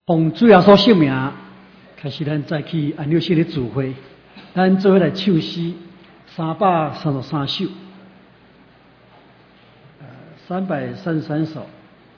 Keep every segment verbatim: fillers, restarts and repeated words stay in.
奉主耶稣圣名，开始咱再去安六圣的聚会，咱做伙来唱诗三百三十三首，呃，三百三十三首。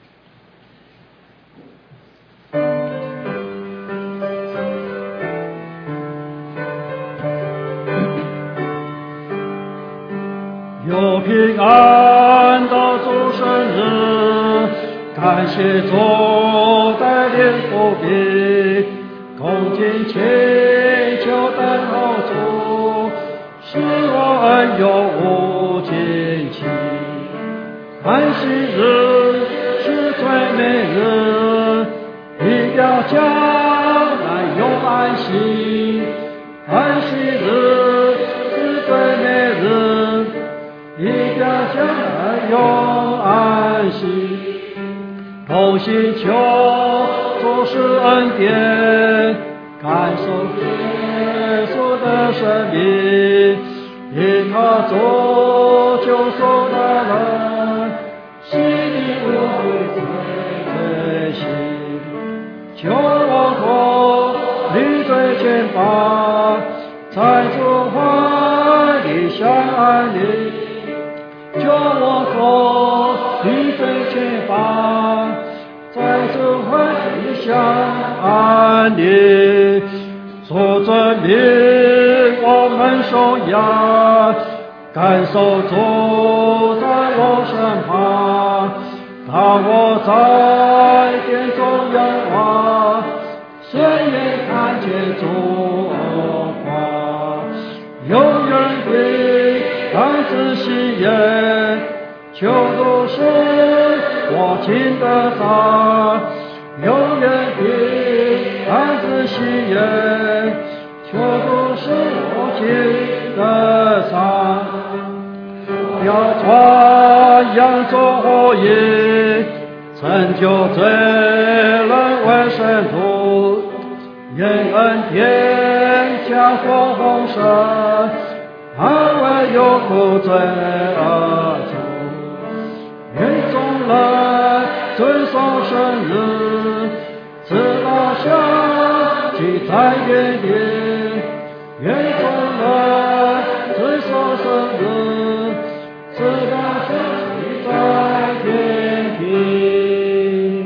有平安到主生日，感谢主带领不必，恭敬祈求等候主，使我恩有无尽期。安息日是最美日，一条将来有安息。安息日是最美日，一条将来有安息。同心求主施恩典，感受耶稣的生命，因他做救赎的人，心里无悔罪心。求我脱离罪牵绊，在主怀里相安宁。求我脱离罪牵绊，在主怀里相安宁。主证明我们颂扬，感受主在我身旁。当我在殿中仰望，谁也看见主光，永远的安子喜悦，求主使我亲得上，永远的安子喜悦，求主使我亲得上。要传扬主福音，成就罪人为圣徒，愿恩典加火丰盛，安慰有苦罪恶主。愿众人遵守圣日，直到相聚在原地。愿众人遵守圣日，直到相聚在原地。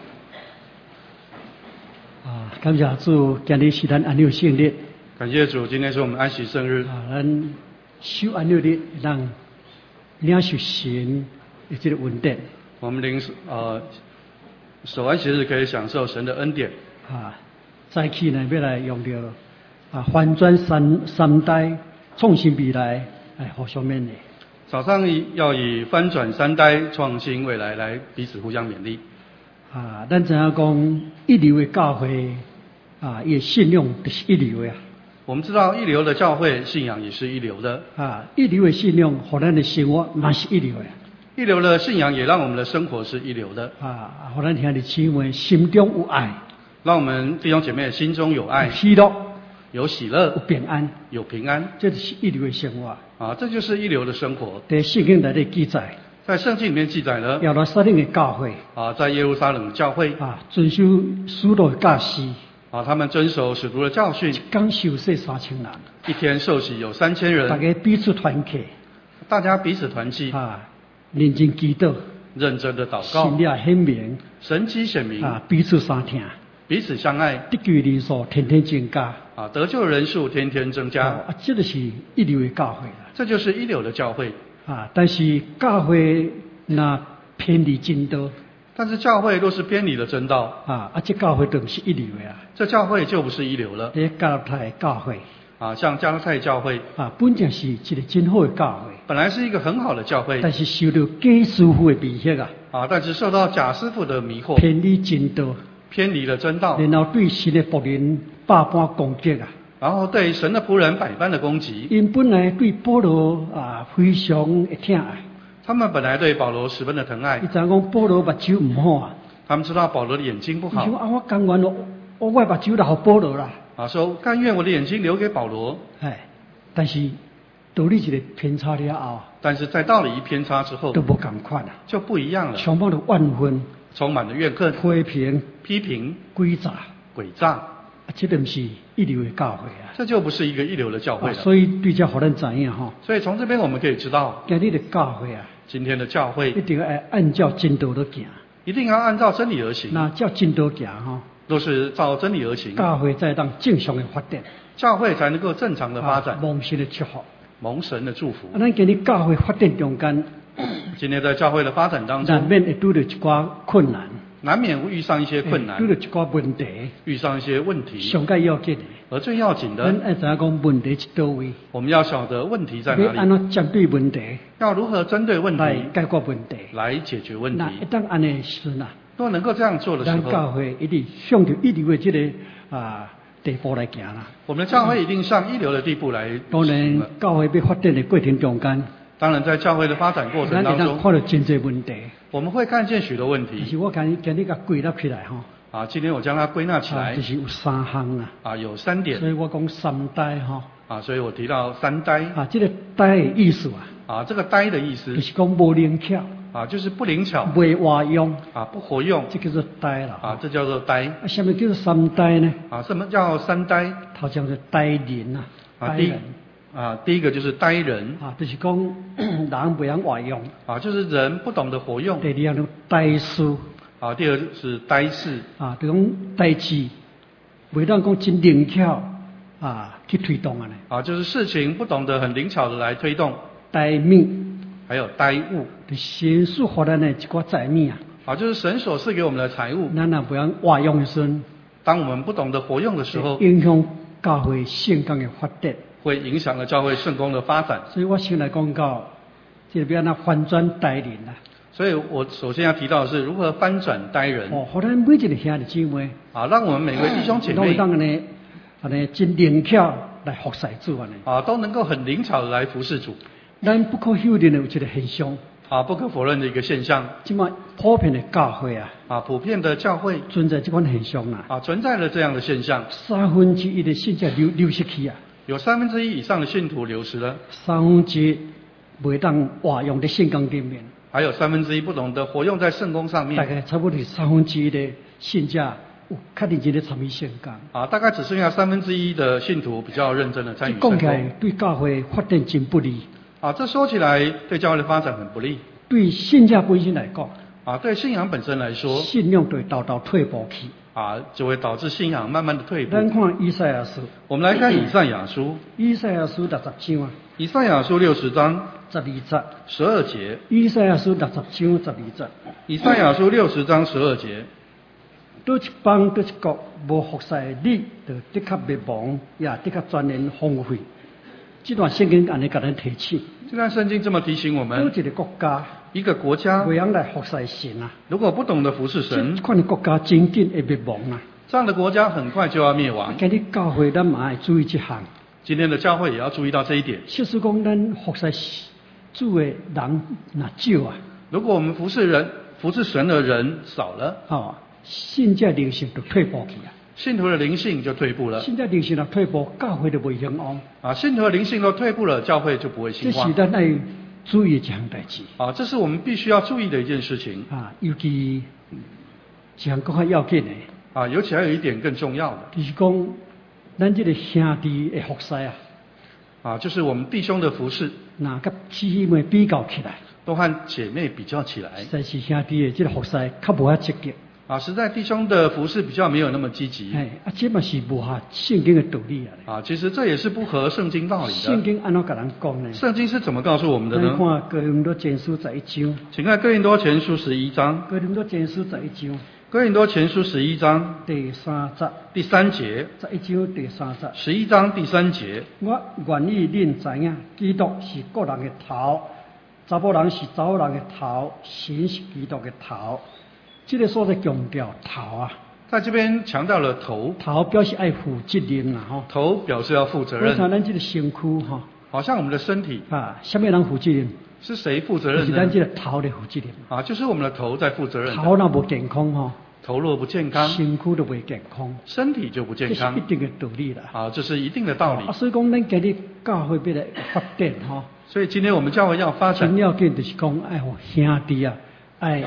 啊，感谢主，今日是咱安六圣日。 感谢主，今天是我们安息圣日。 啊，咱守安六日，让领受神的这个恩典。 我们领呃守安息日可以享受神的恩典。 啊，早起呢要来用着啊翻转三三代，创新未来，来互相勉励。 早上要以翻转三代，创新未来来彼此互相勉励。 啊，咱知影讲一流的教会啊，伊信仰就是一流的啊。 我们知道一流的教会信仰也是一流的。 啊，一流的信仰，互咱的生活嘛是一流的。 一流的信仰也让我们的生活是一流的。 啊，互咱兄弟姊妹心中有爱， 让我们弟兄姐妹心中有爱， 有喜乐， 有喜乐， 有平安， 有平安， 这就是一流的生活。 啊，这就是一流的生活。 在圣经内底记载， 在圣经里面记载了耶路撒冷的教会啊，在耶路撒冷教会啊，遵守使徒的教示啊，他们遵守使徒的教训， 一天受洗三千人， 一天受洗有三千人， 大家彼此团契， 大家彼此团契啊，认真祈祷， 认真的祷告， 神力显明， 神迹显明啊，彼此相听， 彼此相爱， 得救人数天天增加， 啊，得救人数天天增加， 啊，这就是一流的教会了。 这就是一流的教会啊，但是教会那偏离真道， 但是教会若是偏离了真道， 啊，啊，这教会就不是一流的啊， 这教会就不是一流了。 这加拉太教会啊，像加拉太教会啊，本正是一个真好的教会， 本来是一个很好的教会， 但是受到假师傅的迷惑啊， 啊，但是受到假师傅的迷惑， 偏离真道， 偏离了真道， 然后对神的仆人百般攻击啊， 然后对神的仆人百般的攻击。 因本来对保罗啊非常的疼爱， 他们本来对保罗十分的疼爱， 伊知影讲保罗目睭唔好啊， 他们知道保罗的眼睛不好， 伊说啊，我甘愿我我我目睭留给保罗啦， 啊，说甘愿我的眼睛留给保罗。 哎，但是道理一个偏差了后， 但是在道理一偏差之后， 都不同款啊， 就不一样了， 充满了怨愤、 充满了怨恨、 批评、 批评、 诡诈。 诡诈， 啊，这都不是一流的教会啊。 这就不是一个一流的教会了。 啊、所以对这互咱知影吼。 所以从这边我们可以知道， 今日的教会啊， 今天的教会一定要按照真道来行。 一定要按照真理而行。 那照真道行吼， 都是照真理而行， 教会才当正常的发展， 教会才能够正常的发展， 蒙神的祝福， 蒙神的祝福。 啊，咱今日教会发展中间， 今天在教会的发展当中， 难免会遇到一寡困难， 难免会遇上一些困难， 遇到一寡问题， 遇上一些问题。 上介要紧的， 而最要紧的， 咱要知影讲问题在倒位， 我们要晓得问题在哪里， 要安怎针对问题， 要如何针对问题来解决问题， 来解决问题。 那一旦安尼时呐， 若能够这样做的时候， 咱教会一定向着一流的这个啊地步来行啦。 我们的教会一定上一流的地步来。 当然，教会要发展的过程中间， 当然在教会的发展过程当中， 看到真侪问题， 我们会看见许多问题。 但是我今今日甲归纳起来吼。 啊，今天我将它归纳起来， 啊、就是有三项啊。 啊，有三点。 所以我讲三呆哈。 啊，所以我提到三呆。 啊，这个呆的意思啊。 啊，这个呆的意思。 就是讲无灵巧。 啊，就是不灵巧。 未活用。 啊，不活用。 这叫做呆啦。 啊，这叫做呆。 啊，什么叫做三呆呢？ 啊，什么叫三呆？ 头叫做呆人啊。 啊，第一啊，第一个就是呆人。 啊，就是讲人袂晓活用。 啊，就是人不懂得活用。 第二样叫呆事。 啊，第二是呆事。 啊，就讲代志，袂当讲真灵巧啊去推动啊呢。 啊，就是事情不懂得很灵巧的来推动。 呆命， 还有呆物。 神所发展的一寡财命啊。 啊，就是神所赐给我们的财物。 咱若袂晓活用的时候， 当我们不懂得活用的时候， 影响教会圣工的发展， 会影响了教会圣工的发展。 所以我先来讲到，这个要那翻转呆人啊。 所以我首先要提到的是如何翻转呆人。 哦，好，咱每一个兄弟姊妹， 啊，让我们每位弟兄姐妹， 都当呢，啊呢真灵巧来服侍主啊呢。 啊，都能够很灵巧的来服侍主。 咱不可否认的有一个现象。 啊，不可否认的一个现象。 今麦普遍的教会啊。 啊，普遍的教会存在这款现象啊。 啊，存在了这样的现象。 三分之一的信者流流失去啊。 有三分之一以上的信徒流失了。 三分之一袂当活用在圣工里面。 还有三分之一不懂得活用在圣工上面。 大概差不多三分之一的信者有较认真的参与圣工。 啊，大概只剩下三分之一的信徒比较认真的参与圣工。 讲起来对教会发展真不利。 啊，这说起来对教会的发展很不利。 对信者本身来讲。 啊，对信仰本身来说。 信仰对导导退步去。 啊，就会导致信仰慢慢的退步。 咱看以赛亚书。 我们来看以赛亚书。 以赛亚书六十章啊。 以赛亚书六十章。 十二节。 十二节。 以赛亚书六十章十二节。 以赛亚书六十章十二节。 倒一邦倒一国无服侍你，就的确灭亡，也的确全然荒废。这段圣经安尼甲咱提醒。 这段圣经这么提醒我们。 倒一个国家。 一个国家。 袂晓来服侍神啊。 如果不懂得服侍神。 这款的国家真紧会灭亡啊。 这样的国家很快就要灭亡。 今日教会咱嘛要注意这项。 今天的教会也要注意到这一点。 即使讲咱服侍主的人若少啊。 如果我们服侍人、服侍神的人少了， 哦，信者灵性就退步去啊。 信徒的灵性就退步了。 信者灵性若退步，教会就袂兴旺。 啊，信徒的灵性都退步了，教会就不会兴旺。 这是咱要注意的一项代志。 啊，这是我们必须要注意的一件事情。 啊，尤其一项更较要紧的。 啊，尤其还有一点更重要的， 就是讲咱这个兄弟的服侍啊。 啊，就是我们弟兄的服侍。 那甲姊妹比较起来， 都和姐妹比较起来， 实在是兄弟的这个服侍较无遐积极。 啊，实在弟兄的服侍比较没有那么积极。 哎，啊，这嘛是无合圣经的道理啊。 啊，其实这也是不合圣经道理的。 圣经安怎甲人讲呢？ 圣经是怎么告诉我们的呢？ 看哥林多前书十一章。 请看哥林多前书十一章。 哥林多前书十一章。 哥林多前书十一章第三节。 第三节。 十一章第三节。 十一章第三节。 我愿意恁知影，基督是各人的头，查某人是查某人的头，神是基督的头。这个所在强调头啊， 在这边强调了头。 头表示爱负责任啦，吼。 头表示要负责任。 好像咱这个身躯哈， 好像我们的身体啊，什么人负责任？ 是谁负责任呢？ 是咱这个头的负责任。 啊，就是我们的头在负责任。 头若无健康哈， 头若不健康， 身躯都不健康， 身体就不健康。 这是一定的道理啦。 啊，这是一定的道理。 啊，所以讲咱今日教会要来发展哈。 所以今天我们教会要发展， 真要紧就是讲爱互兄弟啊，爱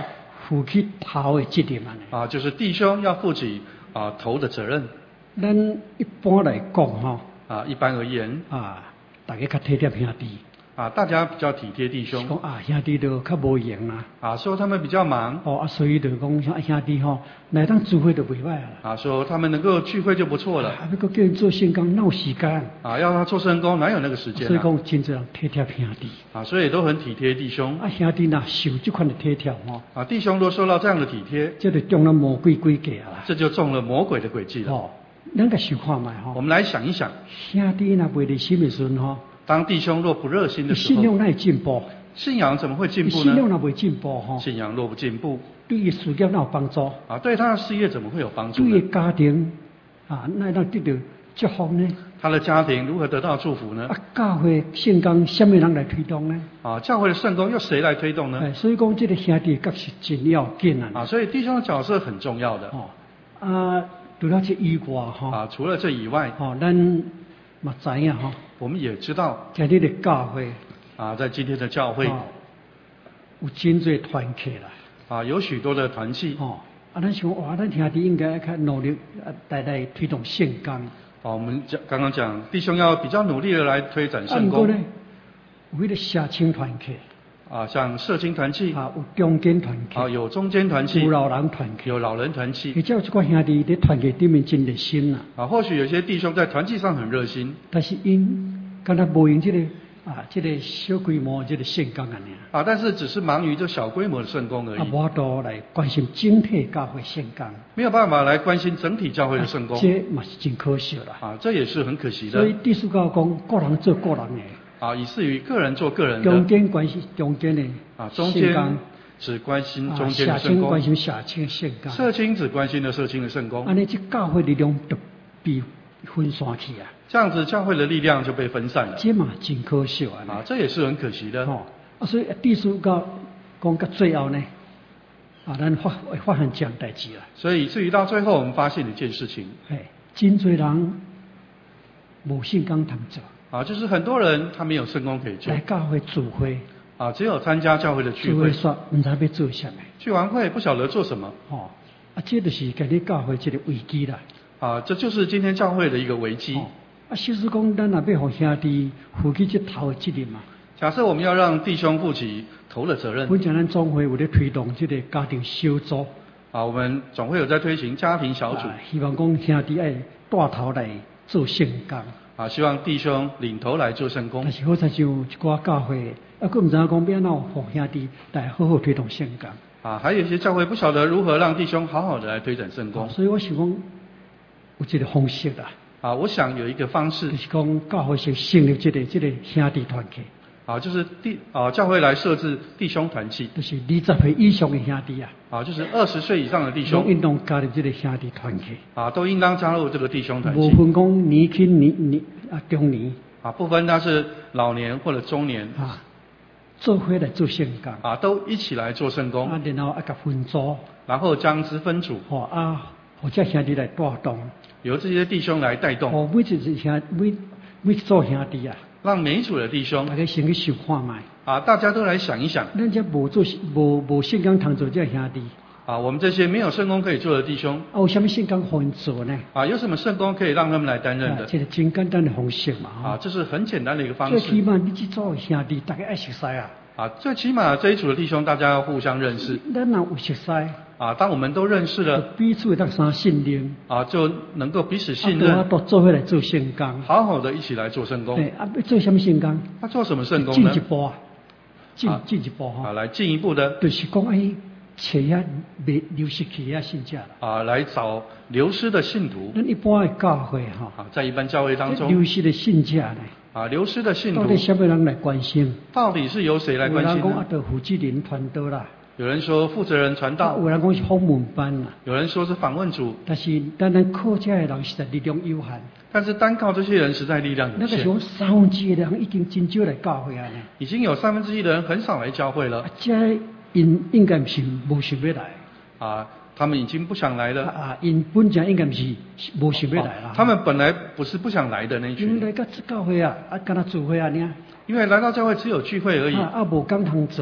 负起头的责任啊！ 啊，就是弟兄要负起啊头的责任。 咱一般来讲吼， 啊，一般而言啊，大家较体贴兄弟。 啊，大家比较体贴弟兄。 讲啊，兄弟都较无闲啦。 啊，说他们比较忙。 哦，啊，所以就讲像兄弟吼，来当聚会就袂歹啊。 啊，说他们能够聚会就不错了。 啊，不过叫人做圣工闹时间。 啊，要他做圣工哪有那个时间啊？ 所以讲真侪人体贴兄弟。 啊，所以都很体贴弟兄。 啊，兄弟呐受这款的体贴吼。 啊，弟兄都受到这样的体贴。 这就中了魔鬼诡计啊！ 这就中了魔鬼的诡计了。 哦，咱个想看卖吼。 我们来想一想， 兄弟若袂热心的时阵吼。 当弟兄若不热心的时候， 信仰哪会进步？ 信仰怎么会进步呢？ 信仰若袂进步吼， 信仰若不进步， 对伊事业哪有帮助？ 啊，对他的事业怎么会有帮助呢？ 对伊家庭啊，那让得到祝福呢？ 他的家庭如何得到祝福呢？ 啊，教会圣工什么人来推动呢？ 啊，教会的圣工由谁来推动呢？ 哎，所以讲这个兄弟角是真要紧啊！ 啊，所以弟兄的角色很重要的。 哦，啊，除了这以外哈， 啊，除了这以外， 哦，咱嘛知影哈。 我们也知道， 在你的教会啊，在今天的教会， 哦、有真侪团契啦， 啊，有许多的团契。 哦，啊，咱想哇，咱兄弟应该较努力啊，来来推动圣工。 哦，我们讲刚刚讲，弟兄要比较努力的来推展圣工。 啊，呢，有迄个社青团契。 啊，像社青团契。 啊，有中间团契。 啊，有中间团契。 有老人团契。 有老人团契。 或者有这款兄弟在团契里面真热心啦。 啊，或许有些弟兄在团契上很热心。 但是因敢若无用这个啊，这个小规模这个圣工安尼。 啊，但是只是忙于这小规模的圣工而已。 啊，无多来关心整体教会圣工。 没有办法来关心整体教会的圣工。 啊、这嘛是真可惜啦。 啊，这也是很可惜的。 所以第四教讲，个人做个人的。 啊，以至于个人做个人的。 中间关系中间的。 啊，中间只关心中间的圣工。 啊，关心社青圣工。 社青只关心了社青的圣工。 安尼这教会力量就被分散去啊。 这样子教会的力量就被分散了。 这嘛真可惜啊。 啊，这也是很可惜的。 哦，啊，所以第四教讲到最后呢，啊，咱发发现这样代志啦。 所以至于到最后，我们发现一件事情。 哎，真侪人无圣工通做。 啊，就是很多人他没有圣工可以做。 来教会聚会。 啊，只有参加教会的聚会。 聚会说唔知要做什么。 聚完会不晓得做什么。 哦，啊，这就是今日教会这个危机啦。 啊，这就是今天教会的一个危机。 哦、啊，就是讲咱若要互兄弟负起这头的责任嘛。 假设我们要让弟兄负起头的责任。 本讲咱总会有咧推动这个家庭小组。 啊，我们总会有在推行家庭小组。 啊、希望讲兄弟爱带头来做圣工。 啊，希望弟兄领头来做圣工。 但是好像就一寡教会，啊，佫唔知影讲要哪互兄弟来好好推动圣工。 啊，还有一些教会不晓得如何让弟兄好好的来推展圣工。 啊、所以我想讲，有这个方式啦。 啊，我想有一个方式， 就是讲教会是成立这个这个兄弟团契。 啊，就是弟啊，教会来设置弟兄团契。 就是二十岁以上的兄弟啊。 啊，就是二十岁以上的弟兄。 都应当加入这个兄弟团契。 啊，都应当加入这个弟兄团契。 无分讲年轻年年啊中年。 啊，不分他是老年或者中年。 啊，做伙来做圣工。 啊，都一起来做圣工。 啊，然后啊甲分组。 然后将之分组。 哦啊，或者兄弟来带动。 由这些弟兄来带动。 哦，每一个兄每每做兄弟啊。 让每一组的弟兄。 大家先去想看卖。 啊，大家都来想一想。 咱这无做无无圣工通做这兄弟。 啊，我们这些没有圣工可以做的弟兄。 啊，有什么圣工可以做呢？ 啊，有什么圣工可以让他们来担任的？ 啊、这是真简单的方式嘛。 啊，这是很简单的一个方式。 最起码你去做兄弟，大家爱熟悉啊。 啊，最起码这一组的弟兄，大家要互相认识。 咱若有熟悉。 啊，当我们都认识了， 彼此当相信任。 啊，就能够彼此信任。 啊，都做伙来做圣工。 好好的一起来做圣工。 对，啊，要做什么圣工？ 他做什么圣工呢？ 进一步啊，进进一步哈。 啊，来进一步的。 就是讲哎，找遐未流失去遐信者啦。 啊，来找流失的信徒。 咱一般的教会哈。 啊，在一般教会当中。 流失的信者呢？ 啊，流失的信徒。 到底什么人来关心？ 到底是由谁来关心呢？ 有人讲啊，到负责人传道啦。 有人说负责人传道。 有人讲是访问班啦。 有人说是访问组。 但是单单靠这的人实在力量有限。 但是单靠这些人实在力量有限。 那个时候三分之一的人已经真少来教会啊呢。 已经有三分之一的人很少来教会了。 啊，这因应该是无想要来。 啊，他们已经不想来了。 啊，因本来应该是无想要来啦。 他们本来不是不想来的那一群。 因为来个教会啊，啊，跟他聚会啊呢。 因为来到教会只有聚会而已。 啊，啊无工通做。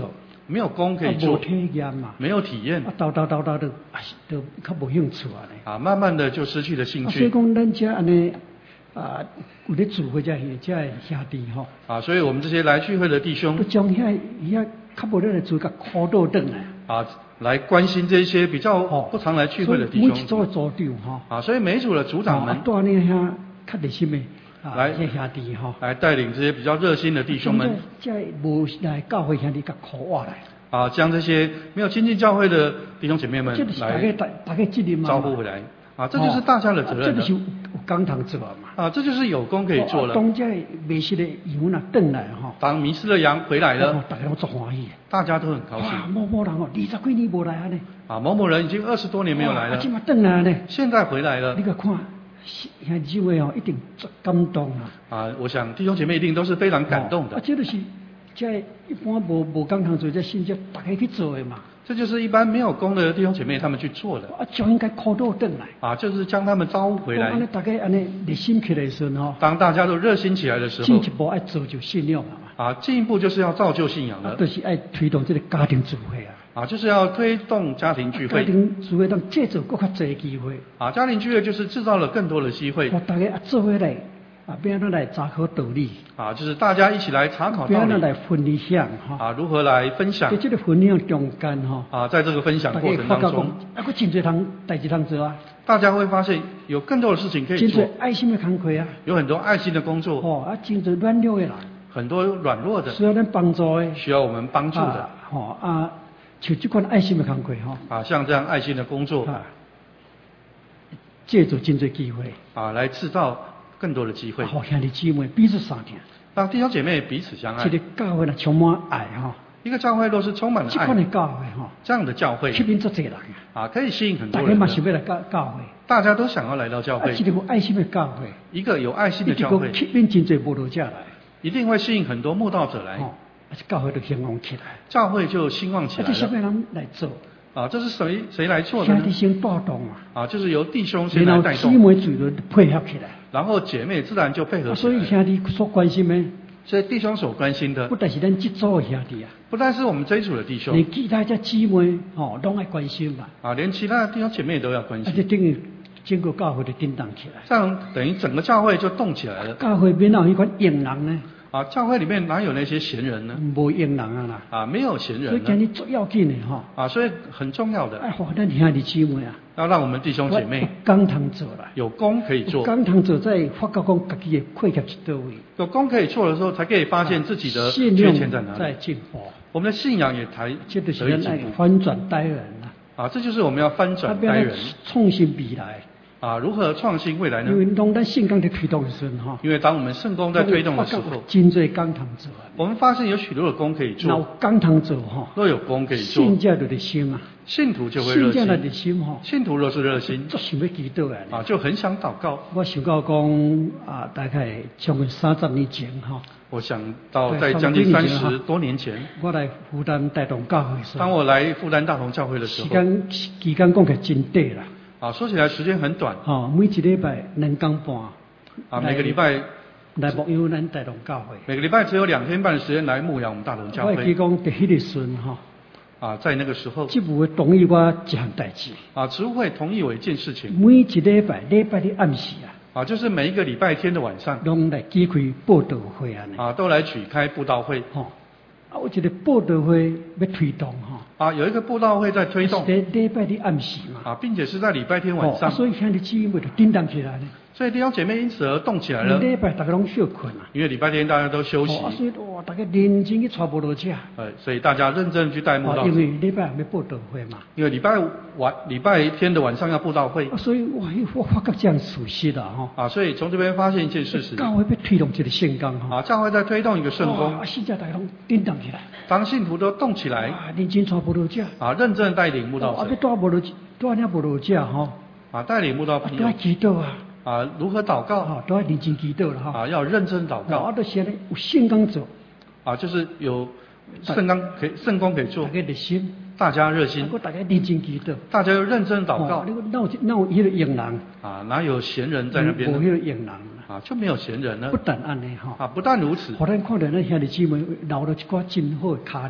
没有功可以啊，无做， 体验嘛， 没有体验啊，叨叨叨叨的，啊，都较无兴趣啊咧。 啊，慢慢的就失去了兴啊，所以趣讲咱遮安尼啊，有咧聚会遮遮的兄弟吼， 啊，所以我们这些来聚会的弟兄都将遐遐较无咧来做甲考倒转来。 啊，来关心这些比较哦不常来聚会的弟所以每一组兄的组长吼， 啊，所以每一组的组长们啊，带领遐较热心的啊， 来这兄弟吼， 来带领这些比较热心的弟兄们这无来教会兄弟甲考我来， 啊，将这些没有亲近教会的弟兄姐妹们这就是大家来大大家责任嘛， 招呼回来啊，这就是大家的责任了哦啊这就是有有工堂做嘛。 啊，这就是有功可以做哦啊了。 当这迷失的羊若转来吼， 当迷失的羊回来哦了， 大家拢足欢喜的。 大家都很高兴哇，某某人哦，二十几年无来啊呢， 啊。某某人已经二十多年没有来了哇啊，今嘛转来呢， 现在回来了你个看，兄弟姊妹哦，一定足感动啊。 啊。我想弟兄姐妹一定都是非常感动的啊，。这就是这一般无无工堂做，这信息大家去做的嘛。 这就是一般没有功的弟兄姐妹他们去做的啊，就应该靠倒转来。 啊，就是将他们招呼回来。 安尼大家安尼热心起来的时候吼， 当大家都热心起来的时候进一步爱造就信仰啊嘛。 啊，进一步就是要造就信仰啊， 了就是爱推动这个家庭聚会啊。 啊，就是要推动家庭聚家会庭聚会当制造更较侪机会， 啊。家庭聚会就是制造了更多的机会互大家啊做伙来啊，变咱来查考道理， 啊，就是大家一起来查考道变咱理来分享哈。 啊，如何来分享在这个分享中间吼， 啊，在这个分享大过家发觉讲， 程当中， 啊，佫真侪通代志通做啊， 大家会发现有更多的事情可以真做侪，爱心的工课啊， 有很多爱心的工作， 吼啊，真侪软弱的人， 很多软弱的需要咱帮助的， 需要我们帮助的啊，吼啊，像这款爱心的工课吼， 啊，像这样爱心的工作啊，借助真侪机会， 啊，来制造更多的机会啊，，互兄弟姊妹彼此相听， 让弟兄姐妹彼此相爱这。个教会呢充满爱吼， 一个教会若是充满了这款的爱， 教会吼， 这样的教会吸引足侪人啊。 啊，可以吸引很大多人的。 家嘛想要来教教会， 大家都想要来到教啊， 会一，个有爱心的教会， 一个有爱心一的教会， 个吸引真侪无道者来， 一定会吸引很多慕道者来， 吼，啊，这教会就兴旺起来， 教会就兴旺起啊， 来了。 这什么人来做？ 啊，这是谁谁来做的呢？ 兄弟先带动啊， 啊，就是由弟兄先然后姊来带动， 妹聚就配合起来， 然后姐妹自然就配合啊， 起来。 所以兄弟所关心的， 所以弟兄所关心的不，但是咱这组的兄弟啊， 不但是我们这一组的弟兄连其他这姊妹吼，拢爱关心嘛， 啊，连其他的弟兄姐妹都要关啊，这心。 等于整个教会就震动起来， 这样等于整个教会就动起来了。 教会边有迄款用人呢？ 啊，教会里面哪有那些闲人呢？ 无用人啊啦， 啊，没有闲所以人呢。 今日最要紧的吼， 啊，所以很重要的， 爱互咱兄弟姊妹啊。 要让我们弟兄姐妹工堂做啦， 有功可以做， 工堂做再发觉讲家己的缺欠是倒位， 有功可以做的时候，才可以发现自己的信缺陷在哪仰在里。 进步， 我们的信仰也才这得以就是咱爱进步。 翻转待人啦， 啊，这就是我们要翻啊变来转待人创新未来， 啊，如何创新未来呢因？为当咱信仰在推动的时候吼， 因为当我们圣功在推动的时候， 真侪工堂做啊， 我们发现有许多的功可以然后做， 工堂做吼， 若有功可以做， 信者就热心啊， 信徒就会热信者来心。 热心吼， 信徒若是热心足想要祈祷啊。 啊，就很想祷告。 我想到讲啊，大概将近三十年前吼， 我想到对在将近三三十十多年前， 我来负担带动教会的时当候， 我来复旦大同教会的时候， 时间期间讲起来真短啦。 啊，说起来时间很短哦，每一礼拜两工半， 啊，每个礼拜来牧养咱带动教会。 每个礼拜只有两天半的时间来牧养我们大同教我会记会讲，第迄个时阵吼， 啊，在那个时候职务会同意我一项代志， 啊，职务会同意我一件事情每一礼拜礼拜的暗时啊， 啊，就是每一个礼拜天的晚上拢来举开报道会安尼。 啊，都来举开布道会吼，啊，有一个报道会要推动吼， 啊，有一个布道会在推动是在礼拜的暗时嘛。 啊，并且是在礼拜天晚哦，啊上， 所以兄弟姊妹就叮当起来呢。 所以弟兄姐妹因此而动起来了。 礼拜大家拢休困啊。 因为礼拜天大家都休息哦，啊，所以哇，大家认真去传报道者。 呃，所以大家认真去带慕道哦，因为礼拜要报道会嘛。 因为礼拜晚礼拜天的晚上要布道会啊，所以哇，我发觉这样熟悉了哈。 啊，所以从这边发现一件事实教会要推动这个圣工哈。 啊，教会在推动一个圣功哇，，现在大家拢叮当起来。 当信徒都动起来啊，认真传报道者。 啊，认真带领慕道哦啊，要者带报道，带领报道者哈。 啊，带领慕道啊， 朋友都要祈祷啊。 啊，如何祷告啊，都要认真祈祷了哈。 啊，要认真祷啊， 告都现在有圣工做， 啊，就是有圣光可以圣功可以做大，家热心， 大家热啊， 心， 我大家认真祈祷。 大家又认真祷告哦，你说那有那有迄个用人， 啊，哪有闲人在那边无呢？ 迄个用人， 啊，就没有闲人呢不但安尼哈， 啊，不但如此互咱看到咱兄弟姊妹留了一寡真好的卡料，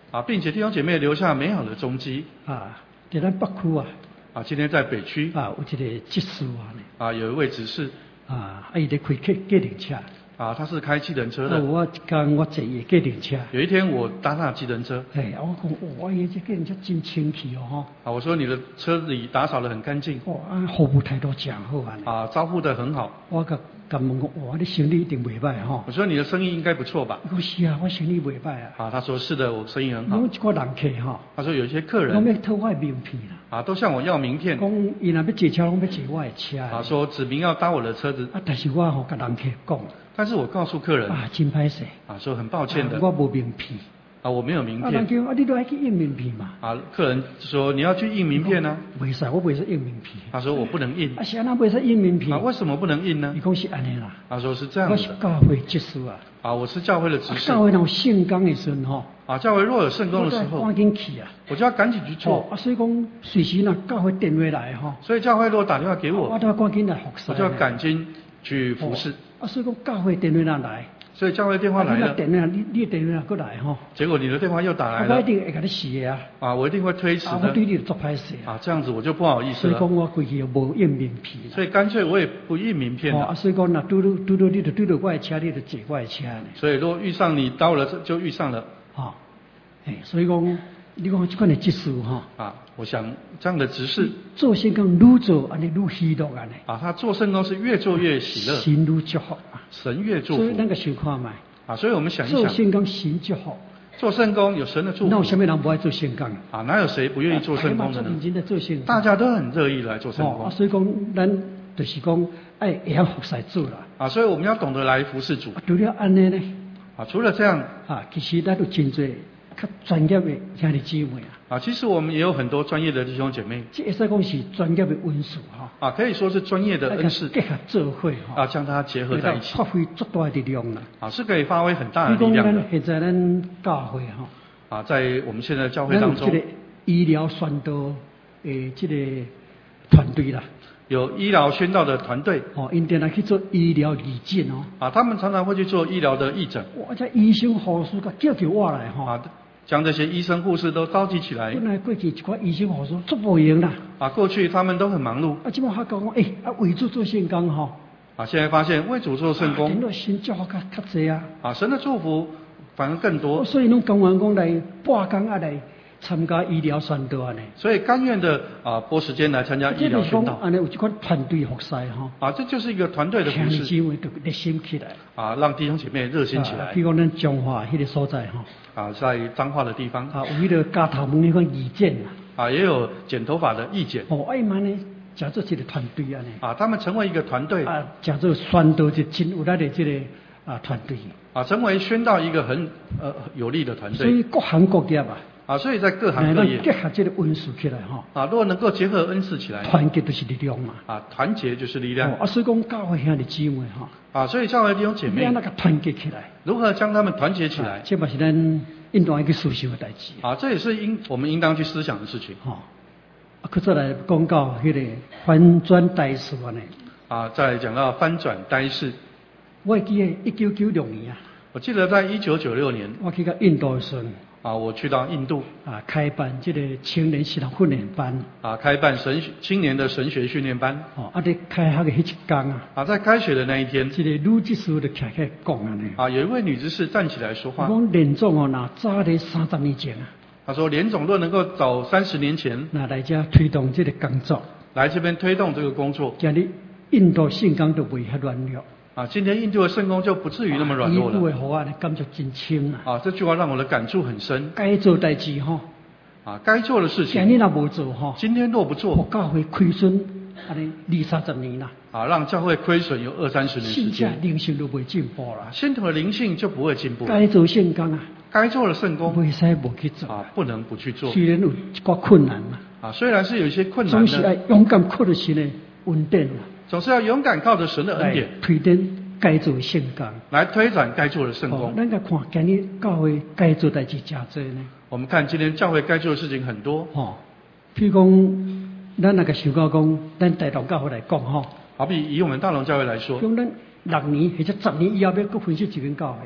啊，并且弟兄姐妹留下美好的踪迹。 啊，在咱北区啊， 啊，今天在北区啊，有一个技师啊呢， 啊，有一位执事啊，啊，伊咧开客计程车， 啊，他是开计程车啊， 的。 我一工我坐伊计程车， 有一天我搭他的计程车， 哎，啊我讲，哇，伊这计程车真清气哦，吼， 啊，我说你的车里打扫得很干净， 哇，啊，服务态度真好啊呢， 啊，招呼得很好。 我甲甲问讲，哇，你生意一定袂歹吼， 我说你的生意应该不错吧？ 伊讲是啊，我生意袂歹啊， 啊，他说是的，我生意很好拢。一寡人客吼， 他说有一些客拢人要偷我的名片啦， 啊，都向我要名片， 讲伊若要坐车，拢要坐我的车啊， 的， 说指明要搭我的车子， 啊，但是我吼甲人客讲， 但是我告诉客人啊，真歹势， 啊，说很抱歉的啊我无名片。 啊，我没有名啊，人片叫啊，你都爱去印名片嘛？ 啊，客人说你要去印名片呢、 袂使，我袂使印名片。 他说我不能印啊，是安那袂使印名片？ 啊，为什么不能印呢伊？讲是安尼啦， 他说是这样我子的是教会执事啊， 啊，我是教会的执啊事教会若有圣工的时阵吼， 啊，教会若有圣工的时候我就赶，紧去啊。 我就要赶紧去哦做， 啊，所以讲随时若教会电话来吼， 所以教会若打电话给我我， 都要赶紧来服侍。 我就要赶紧去服侍。 啊，所以讲教会电话若来， 所以教会电话来啊你若了， 电话你你的电话若过来吼， 结果你的电话又打啊我一来了定会甲你死的啊， 啊，我一定会推迟啊我的对你就作歹势啊， 啊，这样子我就不好意思所以讲了， 我规矩无印名片啦。 所以干脆我也不印名片哦，啊， 了。 所以讲若拄拄拄拄你就拄到我的车，你就坐我的车呢。 所以如果遇上你到了，就遇上了吼，哎，所以讲你讲即款的技术吼， 啊。我想这样的执事做圣工愈做安尼愈喜乐安尼， 啊，他做圣工是越做越喜乐， 神愈祝福啊。 神越祝福所以咱个想看觅， 啊。所以我们想一想， 做圣工神祝福， 做圣工有神的祝那有福啥物人不爱做圣工？ 啊，哪有谁不愿意做圣工的呢大家嘛做认？真在做圣工， 大家都很乐意来做圣哦，啊， 工所以讲咱就是讲爱会晓服侍主啦。 啊，所以我们要懂得来服侍主啊，除了安尼呢， 啊。除了这样啊，其实咱有真侪较专业的兄弟姊妹啊， 啊，其实我们也有很多专业的弟兄姐妹即会使讲是专业的文书吼， 啊，可以说是专业的恩师结合做伙吼。 啊，将它结合在一起发挥足大的力量啦。 啊，是可以发挥很大的比如讲， 力量的咱现在咱教会吼， 啊。在我们现在的教会当中咱有这，个医疗宣导诶，这个团队啦， 有医疗宣道的团队哦，因定来去做医疗义诊哦。 啊，他们常常会去做医疗的义诊哇，这医生护士甲叫叫我来吼， 啊，将这些医生护士都召集起来本来过去一寡医生护士做无用啦， 啊。过去他们都很忙碌啊，即摆发觉讲，诶、啊，为主做圣工吼， 啊，现在发现为主做圣啊工顶到神祝福较较济啊， 啊，神的祝福反而更多， 所以拢甘愿讲来半工啊来参加医疗宣导安尼。 所以甘愿的啊拨时间来参加医这就是讲疗宣道安尼有一款团队服侍吼， 啊，这就是一个团队的兄服侍弟姊妹都热心起来。 啊，让弟兄姐妹热心起来啊比如讲咱彰化迄个所在吼， 啊，在彰化的地方啊，有迄个加头毛迄款义诊啦， 啊，也有剪头发的义剪哦，哎嘛呢，假做一个团队安尼， 啊，他们成为一个团队啊，假做宣导一真有力的这个啊团队， 啊，成为宣道一个很呃有力的团所以队各行各业啊， 啊，所以在各行哎各业咱结合这个温数起来吼， 啊，如果能够结合恩赐起来团结就是力量嘛。 啊，团结就是力量哦，啊，所以讲教会兄弟姊妹吼， 啊，所以教会弟兄姐妹你安那个团结起来， 如何将他们团结起啊来这嘛是咱应当一个思想的代志。 啊，这也是应我们应当去思想的事情吼，啊，佢再来讲到迄个翻转大事安尼。 啊。再讲到翻转呆事， 我会记得一九九六年啊， 我记得在一九九六年我去到印度的时候啊，我去到印度啊，开办这个青年信仰训练班。 啊，开办神学青年的神学训练班哦，啊，伫开学的迄一天啊， 啊，在开学的那一天这个女执事就徛起来讲安尼， 啊，有一位女执事站起来说话， 讲连总哦，若早咧三十年前啊， 她说联总若能够早三十年前若来遮推动这个工作， 来这边推动这个工作今日印度圣工就袂遐软弱， 啊，今天印度的圣工就不至于那么软弱伊有了的互我呢感觉真深啊， 啊。这句话让我的感触很深该做代志吼， 啊，该做的事今情日若无做吼， 今天若不互做教会亏损安尼二三十年啦， 啊，让教会亏损有二三十年时信者间， 灵性都袂进步啦。 信徒的灵性就不会进步， 该做圣工啊， 该做的圣工袂使无去做啊，不能不去做虽然有一寡困难嘛， 啊。虽然是有一些困难总是要的， 勇敢靠着神的恩典啦， 总是要勇敢靠着神的恩来典推展该做的圣工。 来推展该做的圣哦， 工。 咱甲看今日教会该做代志真多呢。 我们看今天教会该做的事情很多， 吼、譬如讲，咱那个想到讲，咱大同教会来讲吼， 好比以我们大龙教会来说用咱六年或者十年以后要搁分析一间教会，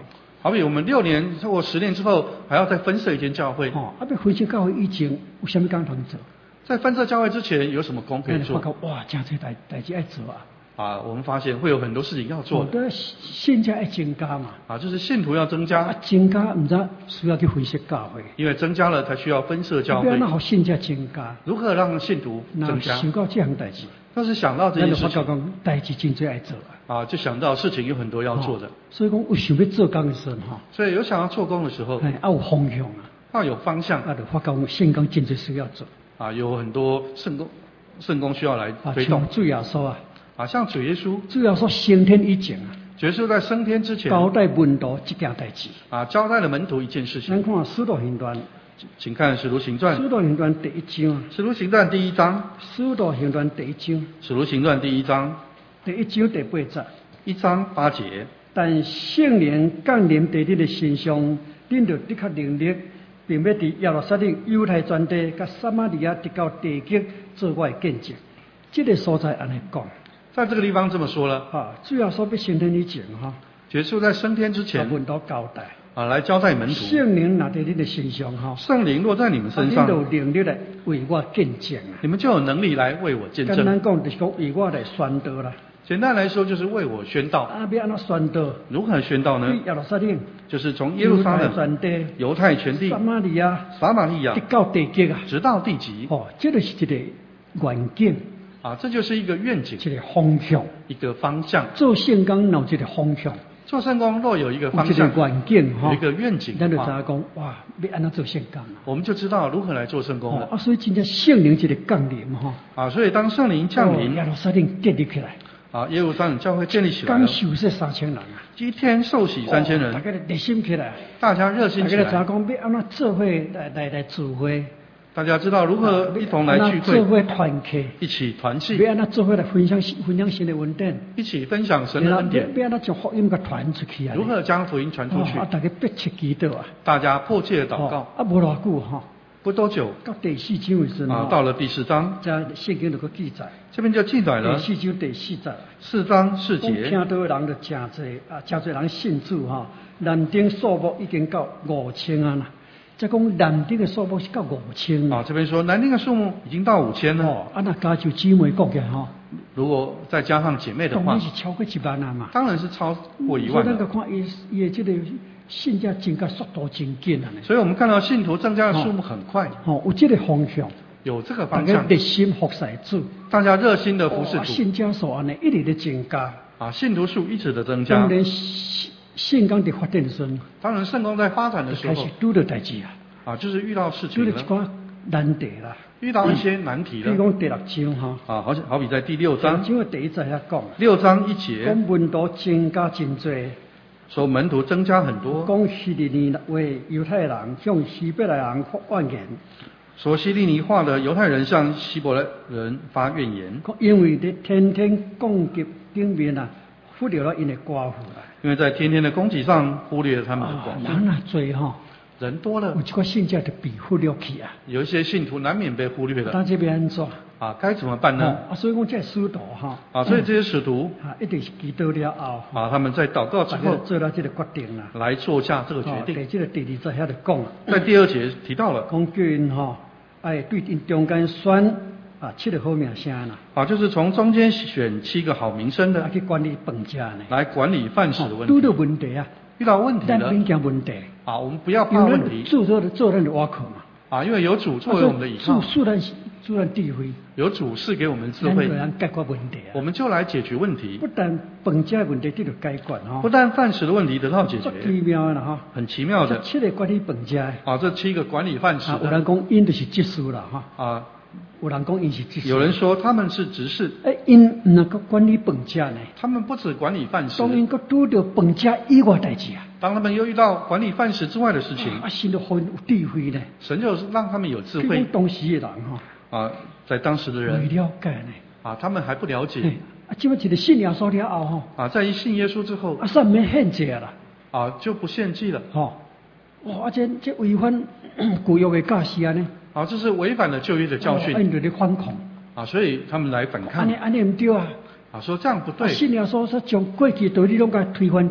好比我们六年或十年之后还要再分设一间教会。 哦，啊，要分设教会以前有什么工通做？ 在分设教会之前有什么工可以做？ 发觉哇，真多代代志要做啊！ 啊，我们发现会有很多事情要做的。 哦，信家要增加嘛。 啊，就是信徒要增加。 啊，增加唔知需要去分设教会。 因为增加了才需要分设教会。 不要那好信家增加。 如何让信徒增加？ 想到这样代志。 但是想到这件事情， 咱就发觉讲代志真多要做啊。啊，就想到事情有很多要做的。 哦、所以讲有想要做工的时候，哈。 所以有想要做工的时候。 哎，啊有方向啊。 啊有方向。 啊就发觉圣工真多需要做。 啊，有很多圣工，圣工需要来推动。 啊，主耶稣啊。 啊，像主耶稣。 主耶稣升天以前啊。 主耶稣在升天之前。 交代门徒一件代志。 啊，交代了门徒一件事情。 咱看《使徒行传》。 请看《使徒行传》。 《使徒行传》第一章。 《使徒行传》第一章。 《使徒行传》第一章。《 使徒行传》第一章。 第一章第八节。 一章八节。 但圣灵降临在你的身上，恁就得较能力，并要伫耶路撒冷、犹太全地、甲撒玛利亚直到地极做我的见证。这个所在安尼讲。 在这个地方这么说了。 啊，主要说要升天以前哈。 耶稣在升天之前。 门徒交代。 啊，来交代门徒。 圣灵拿在你的身上哈。 圣灵落在你们身上。 你就有能力来为我见证啊。 你们就有能力来为我见证。 简单讲就是讲为我来宣道啦。 简单来说就是为我宣道。 啊，要安怎宣道？ 如何宣道呢？ 耶路撒冷。 就是从耶路撒冷、犹太全地、 撒玛利亚、 撒玛利亚， 直到地极啊， 直到地极。 哦，这就是一个愿景。 啊，这就是一个愿景， 一个方向， 一个方向。 做圣工有一个方向， 做圣工若有一个方向， 有一个愿景哈， 有一个愿景， 咱就知道讲哇，要安怎做圣工， 我们就知道如何来做圣工了。 啊，所以真正圣灵一个降临哈， 啊，所以当圣灵降临， 耶路撒冷建立起来， 啊，耶路撒冷教会建立起来了， 刚受洗三千人啊， 一天受洗三千人， 大家热心起来， 大家热心起来， 大家知道讲要安怎做会来来来聚会。 大家知道如何一同来聚会， 做会团契， 一起团契， 要安怎做会来分享分享神的恩典， 一起分享神的恩典， 要安怎将福音给传出去啊？ 如何将福音传出去？ 啊，大家迫切祈祷啊！ 大家迫切的祷告。 啊，无偌久哈， 不多久， 到第四章为止啊，到了第四章， 在圣经有个记载， 这边就记载了第四章第四节， 四章四节， 听到的人就真多啊，真多人信主哈，南丁数目已经到五千啊啦。再讲南丁的数目是到五千啊，这边说南丁的数目已经到五千了。 哦，啊那加上姊妹国嘅哈， 如果再加上姐妹的话， 当然是超过一万啊嘛。 当然是超过一万了。 所以咱个看伊伊这个信者增加速度真紧啊。 所以我们看到信徒增加的数目很快。 哦，有这个方向。 有这个方向。 大家热心服侍主。 大家热心的服侍主。 信者数安尼一直的增加。 啊，信徒数一直的增加。 当然圣工的发展时， 当然圣工在发展的时候， 开始拄到代志啊。 啊，就是遇到事情了， 遇到一寡难题啦， 遇到一些难题了。 比如讲第六章哈， 啊，好像好比在第六章， 因为第一节遐讲， 六章一节， 讲门徒增加真多， 说门徒增加很多， 讲希利尼为犹太人向希伯来人发怨言， 说希利尼话的犹太人向希伯来人发怨言， 因为在天天攻击顶面啊，忽略了因的寡妇啦， 因为在天天的供给上忽略了他们的寡妇， 人啊多哈。 人多了， 有一个信者就被忽略去啊。 有一些信徒难免被忽略了。 那这边安怎？ 啊，该怎么办呢？ 啊，所以讲这使徒哈。 啊，所以这些使徒啊，一定是祈祷了后。 啊，他们在祷告之后做了这个决定啦。 来做下这个决定。 在这个第二节遐就讲了。 在第二节提到了。 讲叫因哈，哎，对因中间选啊七个好名声啦。 啊，就是从中间选七个好名声的。 去管理本家呢。 来管理饭食的问题。 遇到问题啊。 遇到问题了， 但免惊问题啊，我们不要怕问题。 主做的做人的挖口嘛， 啊，因为有主作为我们的依靠， 主然主然智慧， 有主是给我们智慧， 解决问题啊， 我们就来解决问题。 不但本家问题得到解决哈， 不但饭食的问题得到解决， 奇妙的哈， 很奇妙的。 七个管理本家， 啊，这七个管理饭食的， 有人讲因就是技术了哈， 啊。 有人讲因是执事， 有人说他们是执事。 哎，因那个管理本家呢？ 他们不止管理饭食， 当因个拄到本家以外代志啊。 当他们又遇到管理饭食之外的事情， 啊，神就很有智慧呢。 神就是让他们有智慧。 当时的人哈， 啊，在当时的人未了解呢。 啊，他们还不了解。 啊，即么一个信耶稣了后哈， 啊，在一信耶稣之后， 啊，上面献祭了。 啊，就不献祭了。 哦，哇，这这违反古约的教示啊呢。 啊，这是违反了旧约的教训。 按着的反抗。 啊，所以他们来反抗。 安尼安尼唔对啊！ 啊，说这样不对。 信耶稣说将过去道理拢甲推翻掉。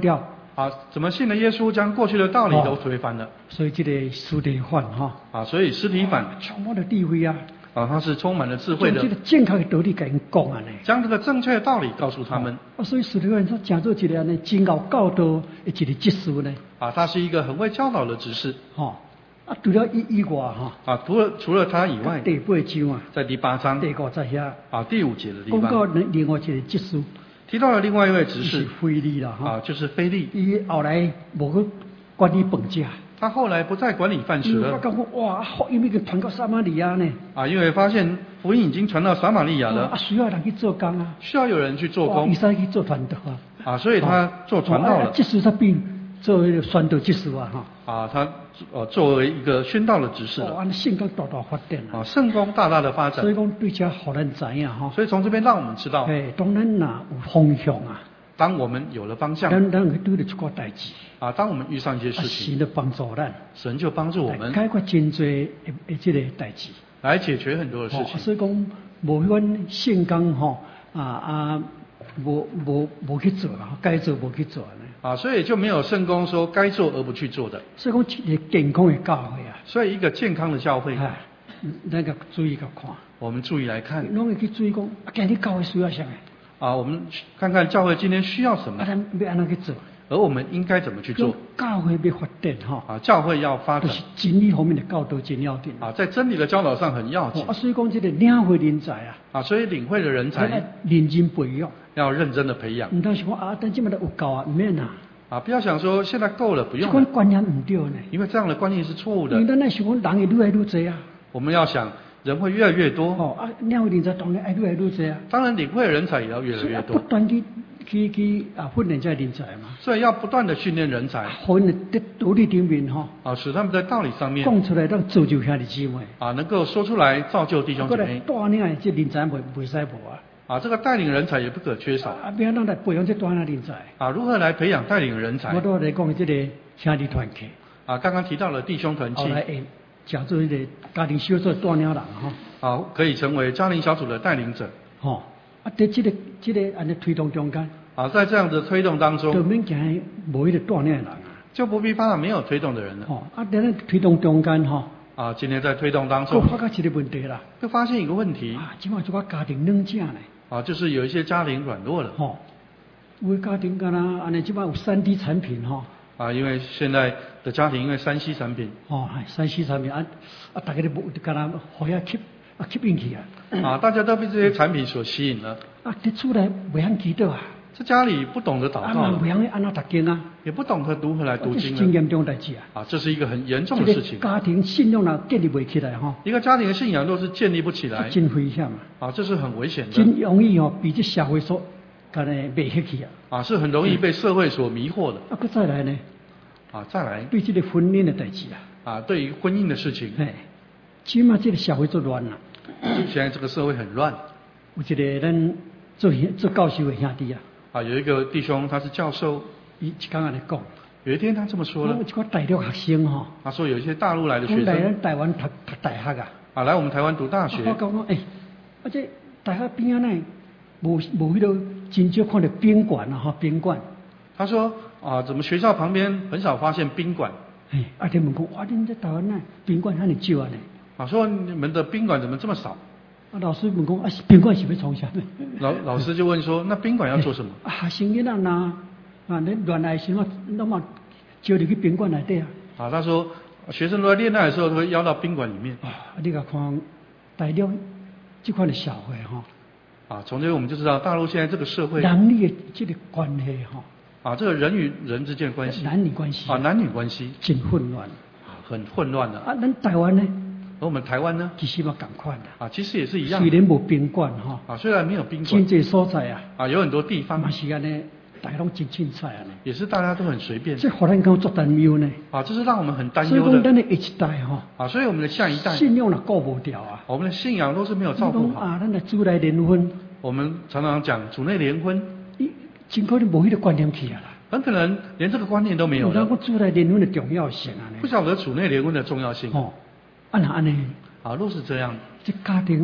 啊，怎么信了耶稣，将过去的道理都推翻了？ 所以这个司提反哈， 啊，所以司提反充满了智慧啊，啊， 他是充满了智慧的， 这个健康的道理跟人讲啊呢， 将这个正确的道理告诉他们。 啊，所以司提反他讲做一个呢，真有教导的一个执事呢。 啊，他是一个很会教导的执事。 哈，啊，除了以以外哈， 啊，除了除了他以外， 第八章啊， 在第八章第五节遐， 啊第五节的地讲到方， 另外一个执事， 提到了另外一位执是事腓利啦哈， 啊，就是腓利。 伊后来无去管理饭食。 他后来不再管理饭食了我感觉哇，福音已经传到撒玛利亚呢。 啊，因为发现福音已经传到撒玛利亚了， 啊，需要人去做工啊， 需要有人去做哇工以使去做传道啊。 啊，所以他做传道了即使他变做那个传道即使啊哈。 啊，他呃作为一个宣道的执事哦， 了安圣功大大发展啊，圣功大大的发展所以。讲对这互咱知影哈。 所以从这边让我们知道， 哎，当咱若有方向啊， 当我们有了方向咱咱会拄着一寡代志， 啊，当我们遇上一些啊， 事情， 神就帮助咱， 神就帮助我们来解决真多的的这个代志。 来解决很多的事哦， 情。 所以讲无阮圣功吼啊啊，无无无去做啦，该做无去做呢。 啊，所以就没有圣公说该做而不去做的。 所以讲一个健康的教会啊， 所以一个健康的教会， 哎，咱个注意个看， 我们注意来看拢会去注意讲，啊，今日教会需要啥个， 啊，我们看看教会今天需要什啊， 么， 咱要安怎去做， 而我们应该怎么去做。 教会要发展吼， 啊，教会要发展就是真理方面的教导真要紧。 啊，在真理的教导上很要紧啊，所以讲这个领会人才啊， 啊，所以领会的人咱要才认真培养， 要认真的培养唔当是讲啊，等即摆都有够啊，唔免啊， 啊，不要想说现在够了不这用了， 款观念唔对呢。 因为这样的观念是错误的。 因为咱那想讲人会愈来愈多啊， 我们要想人会越来越多， 哦啊，领会人才当然会愈来愈多啊， 当然领会的人才也要越来所以啊不越多， 断去去去啊训练这人才嘛， 所以要不断的训练人才好因在道理顶面吼， 啊，使他们在道理上面讲出来，咱造就兄弟姊妹， 啊能够说出来造就弟兄姐过来妹带领的这人才袂袂使无啊， 啊，这个带领人才也不可缺少啊，要咱来培养这带领人才， 啊，如何来培养带领人才我都来讲这个兄弟团契， 啊？刚刚提到了弟兄团契后来会叫做这个家庭小组带领人吼， 啊，可以成为家庭小组的带领者吼，啊，在这个这个安尼推动中间， 啊，在这样的推动当就中， 免惊无迄个带领的人啊。 就不必怕没有推动的人了哦，啊，在咱推动中间吼， 啊。今天在推动当我中， 发觉一个问题啦， 就发现一个问题啊，即摆这个家庭软件呢， 啊，就是有一些家庭软弱了吼，有的家庭敢若安尼，即摆有三 D 产品吼， 啊，因为现在的家庭因为三 C 产品吼，系三 C 产品啊，啊，大家都无敢若互遐吸啊吸引去啊， 啊，大家都被这些产品所吸引了， 啊，伫厝内袂晓祈祷啊， 在家里不懂得祷啊， 告了嘛袂，晓安怎读经啊， 也不懂得如何来读这是经了真严重代志啊， 啊，这是一个很严重这个的事情。 家庭信仰若建立袂起来吼， 一个家庭的信仰若是建立不起来这真危险啊， 啊，这是很危险的真容易吼被这社会所敢若迷起去啊， 啊，是很容易被社会所迷惑的啊，搁再来呢， 啊。再来对这个婚姻的代志啊。 啊，对于婚姻的事情， 哎，起码这个社会做乱啦。 现在这个社会很乱有一个咱做兄做教授的兄弟啊， 啊。有一个弟兄他是教授， 伊一刚安尼讲， 有一天他这么说了有一，个大陆学生吼， 他说有一些大陆来的学讲来生咱台湾读读大学啊， 啊来我们台湾读大学我讲讲，哎，啊这大学边仔呢，无无迄个真少看到宾馆啊，吼宾馆， 他说啊，怎么学校旁边很少发现宾馆？ 哎，啊他们讲，哇，恁这台湾呢宾馆遐尼少啊呢， 啊，说你们的宾馆怎么这么少？ 啊老师问讲，啊宾馆是要创啥呢？ 老老师就问说，那宾馆要做什么？ 啊学生囡仔呐，啊恁恋爱时嘛，那么招你去宾馆内底啊。 啊，他说学生都在恋爱的时候都会邀到宾馆里面。 啊，你甲看大陆这款的社会吼， 啊，从这个我们就知道大陆现在这个社会男女的这个关系吼， 啊，这个人与人之间的关系男女关系啊，男女关系真混乱。 啊很混乱的。 啊，咱台湾呢， 而我们台湾呢其实嘛共款啦， 啊，其实也是一样虽然无宾馆吼， 啊，虽然没有宾馆真济所在啊， 啊，有很多地方嘛是安尼，大家拢真凊彩安尼， 也是大家都很随便这互咱讲足担忧呢。 啊，这是让我们很担所以忧的讲咱的下一代吼， 啊，所以我们的下一代， 信仰若顾无掉啊， 我们的信仰都是没有照顾好。 你讲啊，咱的主内联婚， 我们常常讲主内联婚， 伊真可能无迄个观念去啊啦。 很可能连这个观念都没有了， 咱讲主内联婚的重要性啊呢， 不晓得主内联婚的重要性。 吼，啊那安尼。 啊，若是这样， 这家庭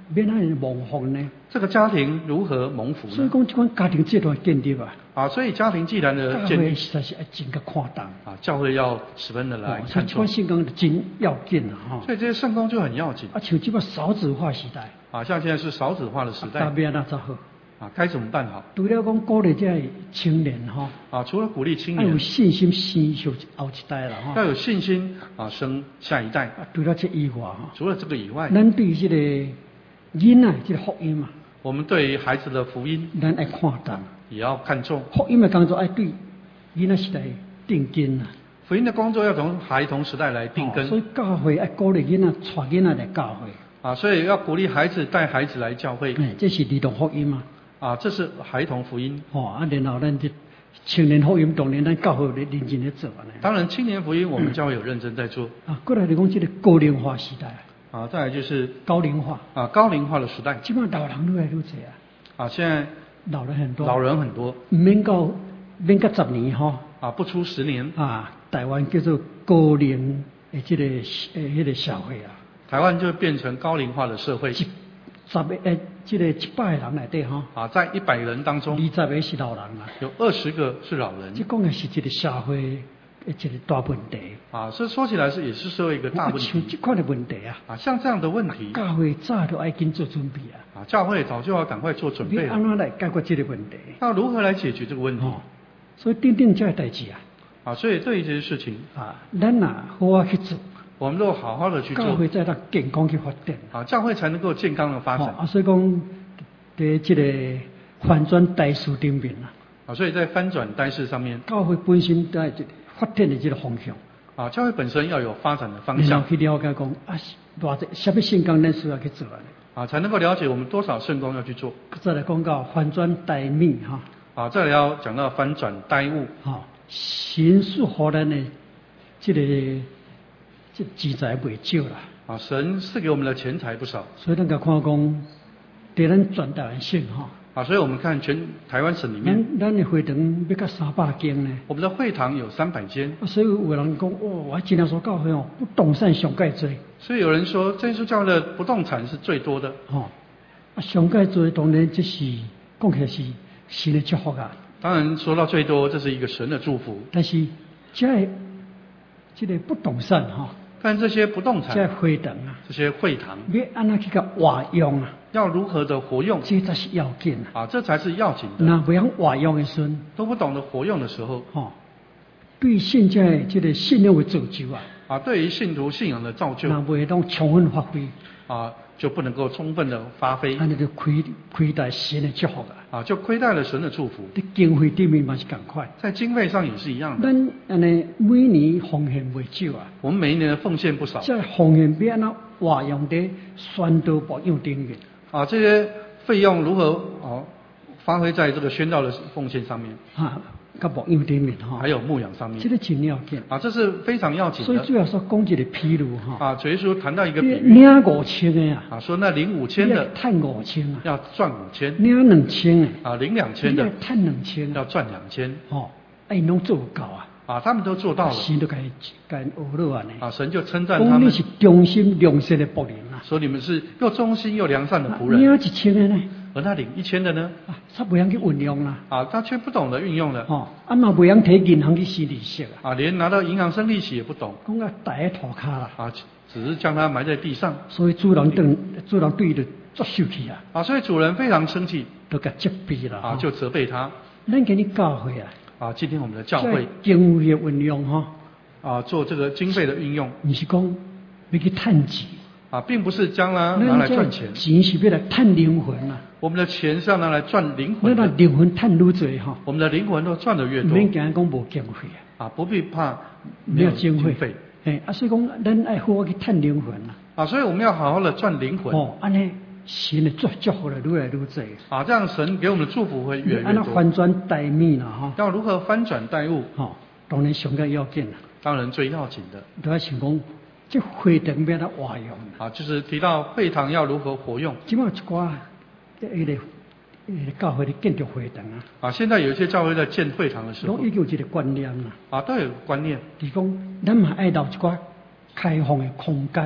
免安尼蒙福呢？ 这个家庭如何蒙福呢？ 所以讲，这款家庭这段建立啊， 啊，所以家庭既然的教会建立实在是要真个看重。 啊，教会要十分的来哦，所以看重这款，圣工真要紧啊！哈。 所以这些圣工就很要紧啊，像这个少子化时代， 啊。像现在是少子化的时代大边那咋好？ 啊，该怎么办好除了讲鼓励这些青年哈， 啊？除了鼓励青要有年信心生后后一代了哈。 要有信心啊，生下一代。 啊，除了这以外哈， 除了这个以外， 咱对这个囡仔这个福音嘛， 我们对于孩子的福音咱爱看重。 也要看重。 福音的工作爱对囡仔时代定根啊。 福音的工作要从孩童时代来定根哦所以教会爱鼓励囡仔带囡仔来教会。 啊，所以要鼓励孩子带孩子来教会哎，这是儿童福音嘛。 啊，这是孩童福音。 哦，啊，然后咱这青年福音，当然咱教会咧认真咧做啊。 当然，青年福音我们教会有认真在做啊，过来就讲这个高龄化时代， 啊。再来就是高龄化， 啊高龄化的时代基本上老人越来越多啊， 啊，现在老人很多， 老人很多唔免到免到十年吼， 啊，不出十年啊，台湾叫做高龄的这个诶迄个社会啊， 台湾就变成高龄化的社会一十个诶，这个一百个人内底吼， 啊，在一百人当二中十个是老人啊， 有二十个是老人这讲的是一个社会的一个大问题。 啊，所以说起来是也是社会一个大问像题这款的问题啊， 啊。像这样的问题教会早就爱紧做准备啊， 啊，教会早就要赶快做准你备了。 安怎来解决这个问题？ 那如何来解决这个问题哦，所以定定这个代志啊， 啊？所以对于这些事情， 啊，咱呐好好去做， 我们都好好的去做教会再让健康去发展。 啊，教会才能够健康的发展哦、啊，所以讲，在这个反转代数顶面啊， 啊。所以在翻转呆事上面教会本身在这个发展的这个方向， 啊，教会本身要有发展的方向然后去了解讲啊，偌济什么圣工咱需要去做啊？ 啊，才能够了解我们多少圣工要去做再来讲到反转代命哈， 啊。再来要讲到翻转呆物哈，神属乎咱的这个这钱财袂少啦， 啊，神赐给我们的钱财不少所以咱个看讲，对咱全台湾省哈。 啊，所以我们看全台湾省里面， 咱咱的会堂要到三百间呢， 我们的会堂有三百间， 啊所以有人讲，哦，我今天所教会哦，不动产上介多， 所以有人说这所教会的不动产是最多的吼、哦，啊上介多，当然这是讲起来是神的祝福啊， 当然说到最多，这是一个神的祝福。 但是这个这个不动产哈， 但这些不动这个产、 会堂啊， 这些会堂要安怎去甲活用啊， 要如何的活用这才是要紧啊。 啊，这才是要紧的。 那不样活用的时候， 都不懂得活用的时候吼、哦，对现在这个信仰的造就啊， 啊，对于信徒信仰的造就那袂当充分发挥， 啊，就不能够充分的发挥安尼就亏亏待神的祝福啊。 啊，就亏待了神的祝福。 伫经费顶面嘛是共款， 在经费上也是一样的， 咱安尼每年奉献袂少啊， 我们每一年的奉献不少这奉献要安怎活用伫宣道牧养顶面啊，这些费用如何哦发挥在这个宣道的奉献上面， 啊，甲牧养顶面吼， 还有牧养上面这个真要紧。 啊，这是非常要紧的所以最后说讲一个譬如吼， 啊。主耶稣谈到一个比你喻领五千的啊， 啊，说那领五千的你要趁五千啊， 要赚五千领两千的， 啊，领两千你要的趁两千啊， 要赚两千吼，哎，拢做够啊， 啊，他们都做到了神就该该学了安尼， 啊，神就称赞他们讲你是忠心良善的仆人啊， 说你们是又忠心又良善的仆人， 领一千的呢， 而那领一千的呢啊，他不想去运用啦。 啊，他却不懂得运用了哦，啊嘛袂晓摕银行去生利息啊， 啊，连拿到银行生利息也不懂讲啊大喺涂骹啦， 啊，只是将它埋在地上所以主人对主人对伊就作受气啊， 啊，所以主人非常生气都甲责备啦。 啊，就责备他咱今日教会啊， 啊。今天我们的教会这经费的运用吼， 啊，做这个经费的运用毋是讲要去趁钱， 啊，并不是将它拿来赚钱， 钱是要来趁灵魂啊， 我们的钱是要拿来赚灵魂的， 咱把灵魂趁愈多吼， 我们的灵魂都赚得越毋多免惊讲无经费啊， 啊，不必怕没有经费费， 嘿，啊所以讲咱爱好好去趁灵魂啊， 啊，所以我们要好好的赚灵魂哦，安尼神的祝祝福了愈来愈多， 啊，这样神给我们的祝福会越来安越多。 那翻转台面啦吼。 要如何翻转待物， 吼、当然上个要紧啦， 当然最要紧的都要想讲，这会堂要来活用啦。 啊，就是提到会堂要如何活用即马一寡这迄个迄个教会的建筑会堂啊， 啊。现在有一些教会在建会堂的时候拢已经有一个观念啦， 啊，都有观念就是讲咱嘛爱留一寡开放的空间，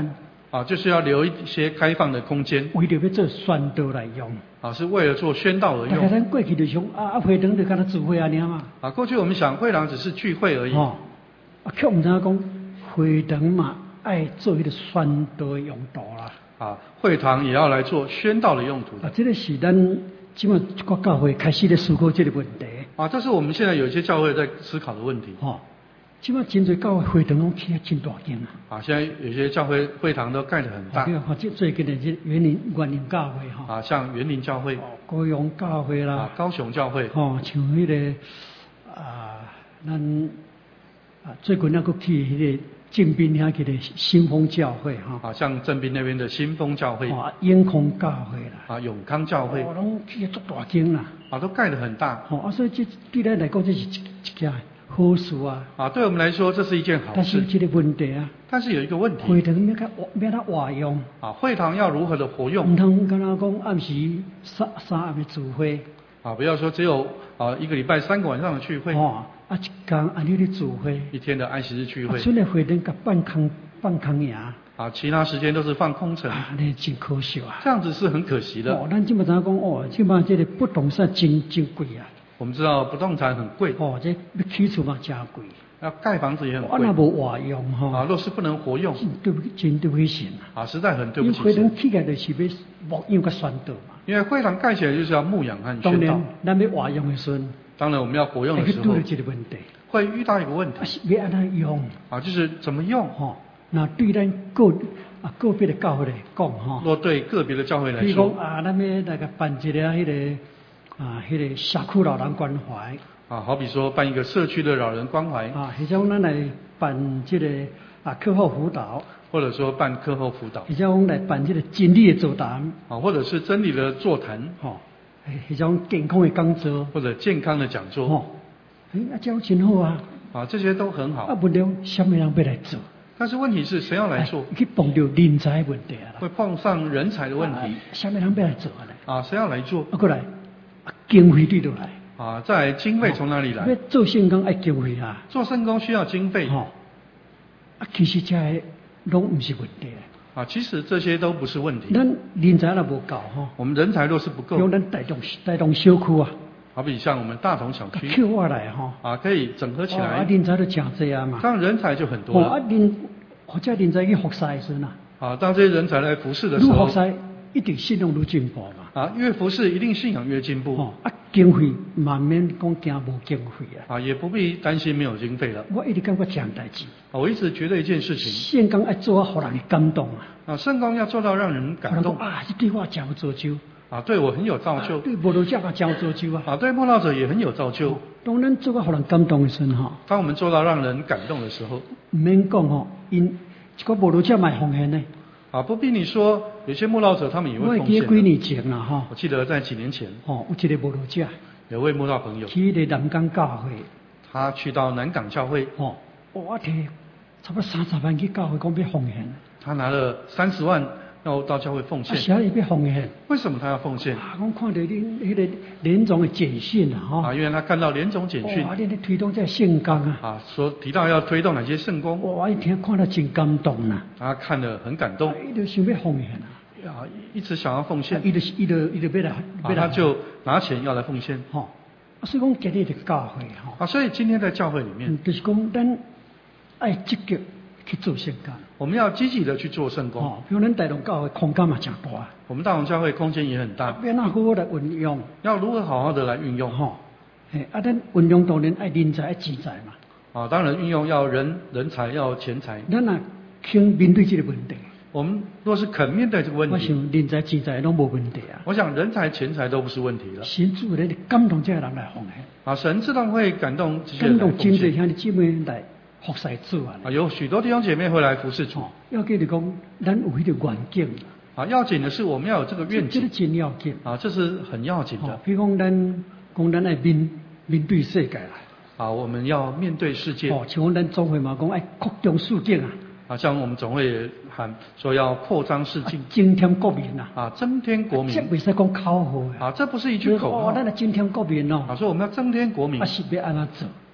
啊，就是要留一些开放的空间为着要做宣道来用。 啊，是为了做宣道而大家用咱过去就想啊，啊会堂就敢若聚会安尼嘛。 啊。过去我们想会堂只是聚会而已， 哦，啊，却唔知影讲会堂嘛，爱做迄个宣道的用途啦。 啊，会堂也要来做宣道的用途的啊，这个是咱即马一个教会开始咧思考这个问题。 啊。这是我们现在有一些教会在思考的问题哦，即马真侪教会会堂拢起啊真大间啊。 啊。现在有些教会会堂都盖得很大比如或者最近的这园林园林教会哈， 啊，像园林教会哦，高雄教会啦， 啊，高雄教会哦，像迄、那个啊，咱啊最近那个去迄个正滨遐去的新丰教会哈， 啊，像正滨那边的新丰教会哦，永康教会啦， 啊，永康教会哦，拢起足大间啦， 啊，都盖得很大哦，啊，所以这对咱来讲这是一一件好事啊。 啊。对我们来说，这是一件好事。 但是这个问题啊， 但是有一个问会题堂要甲要他活用， 啊，会堂要如何的活唔用通敢若讲暗时三三暗的聚会， 啊？不要说只有啊一个礼拜三个晚上的聚会， 哦，啊一天安尼的聚会。 一天的安息日聚会啊，剩的会堂甲放空放空呀， 啊，其他时间都是放空城， 啊，那真可惜啊。 这样子是很可惜的。 哦，咱即么知影讲哦，即马这个不动产真真贵啊。 我们知道不动产很贵， 哦，这要起厝嘛真贵。 要盖房子也很啊，那贵无活用吼， 啊，若是不能活用真对不真对不起神啊。 啊，实在很对不起因为会堂神。 起来就是要牧养甲宣导嘛。 因为会堂盖起来就是要牧养和当宣道然，，咱要活用的时阵， 当然我们要活用的时候会去拄到这个问题， 会遇到一个问啊题是要安怎用啊，就是怎么用。 吼？那对咱个啊个别的教会来讲吼。 若对个别的教会来比如说讲啊，咱要那个办一个迄、那个啊，迄、那个社区老人关怀啊，好比说办一个社区的老人关怀， 啊，或者讲咱来办这个啊课后辅导， 或者说办课后辅导或者讲来办这个真理的座谈， 啊，或者是真理的座谈， 吼、或者讲健康的讲座， 或者健康的讲座吼、哎，啊，这样真好啊， 啊，这些都很啊， 好。 问了什么人要来做？ 但是问题是谁要来做？ 哎去碰到人才的问题啊啦， 会碰上人才的问啊题什么人要来做啊？ 啊，谁要来做啊，过来，啊，经费对落来， 啊？再来经费从哪里要来？ 做圣工爱经费啊， 做圣工需要经费吼、啊，其实这些拢唔是问题的。 啊，其实这些都不是问题。 咱人才若无够吼， 我们人才若是不够用，咱带动带动小区啊， 好比像我们大同小区扣下来吼， 啊，可以整合起哦啊来， 人才都真济啊嘛， 这样人才就很哦多了啊人或者人才去服侍的时阵啊， 啊。当这些人才来服侍的时候愈服侍一定信用愈进步嘛， 啊，越服侍一定信仰越进步哦啊经费慢慢讲惊无经费啊， 啊，也不必担心没有经费了。 我一直感觉这样代志， 啊我一直觉得一件事情圣工爱做啊，互人感动啊， 啊，圣公要做到让人互人讲感动啊，这对我真有造就， 啊，对我很有造就对无路者也真有造就啊， 啊，对慕道者也很有造就。 当咱做啊，互人感动的时阵吼， 当我们做到让人感动的时候毋免讲吼，因一个无路者卖奉献呢。 啊，不必你说，有些慕道者他们也我会奉献的。 会记得几年前啦，吼， 我记得在几年前， 吼，有一个无路者有位慕道朋友， 去迄个南港教会， 他去到南港教会， 吼，我摕差不多三十万去教会讲要奉献， 他拿了三十万要到教会奉啊， 献。 啥伊要奉献？ 为什么他要奉献？ 啊，我看到恁迄个连总的简讯啦，吼， 啊，因为他看到连总简讯哇，恁咧推动这个圣工啊， 啊，说提到要推动哪些圣功， 哇，一听看了真感动啦， 他看了很感动， 伊就想要奉献啊， 啊，一直想要奉献， 伊就是伊就伊就要来啊， 要来， 他就拿钱要来奉献。 吼，啊，所以讲今日的教会吼， 啊，所以今天在教会里面， 嗯，就是讲咱爱积极去做圣工。 我们要积极的去做圣功。 哦，比如咱大龙教会空间嘛真大， 我们大同教会空间也很大， 要哪好好来运用， 要如何好好的来运用？ 吼、嘿，啊，咱运用当然爱人才爱钱财嘛， 啊，当然运用要人人才要钱财。 咱若肯面对这个问题， 我们若是肯面对这个问我题， 想人才钱财拢无问题啊。 我想人才钱财都不是问题了。 神主咧感动这个人来奉献， 啊，神自然会感动这些感人来奉动真侪献。 兄弟姊妹来服侍主啊。 啊，有许多弟兄姐妹会来服侍主。 哦，要紧就讲，咱有迄个愿景， 啊，要紧的是我们要有这个愿这个景。 真要紧。 啊，这是很要紧哦的。， 比如讲咱讲咱爱面面对世界啦， 啊，我们要面对世界。 哦，像咱总会嘛讲爱扩张世界啊， 啊，像我们总会也喊说要扩张世啊境。 增添国民啊。 啊，增添国这民。 袂使讲口号啊！ 啊，这不是一句口哦， 号。 咱来增添国民哦， 啊，说我们要增添国民啊，是要安怎做？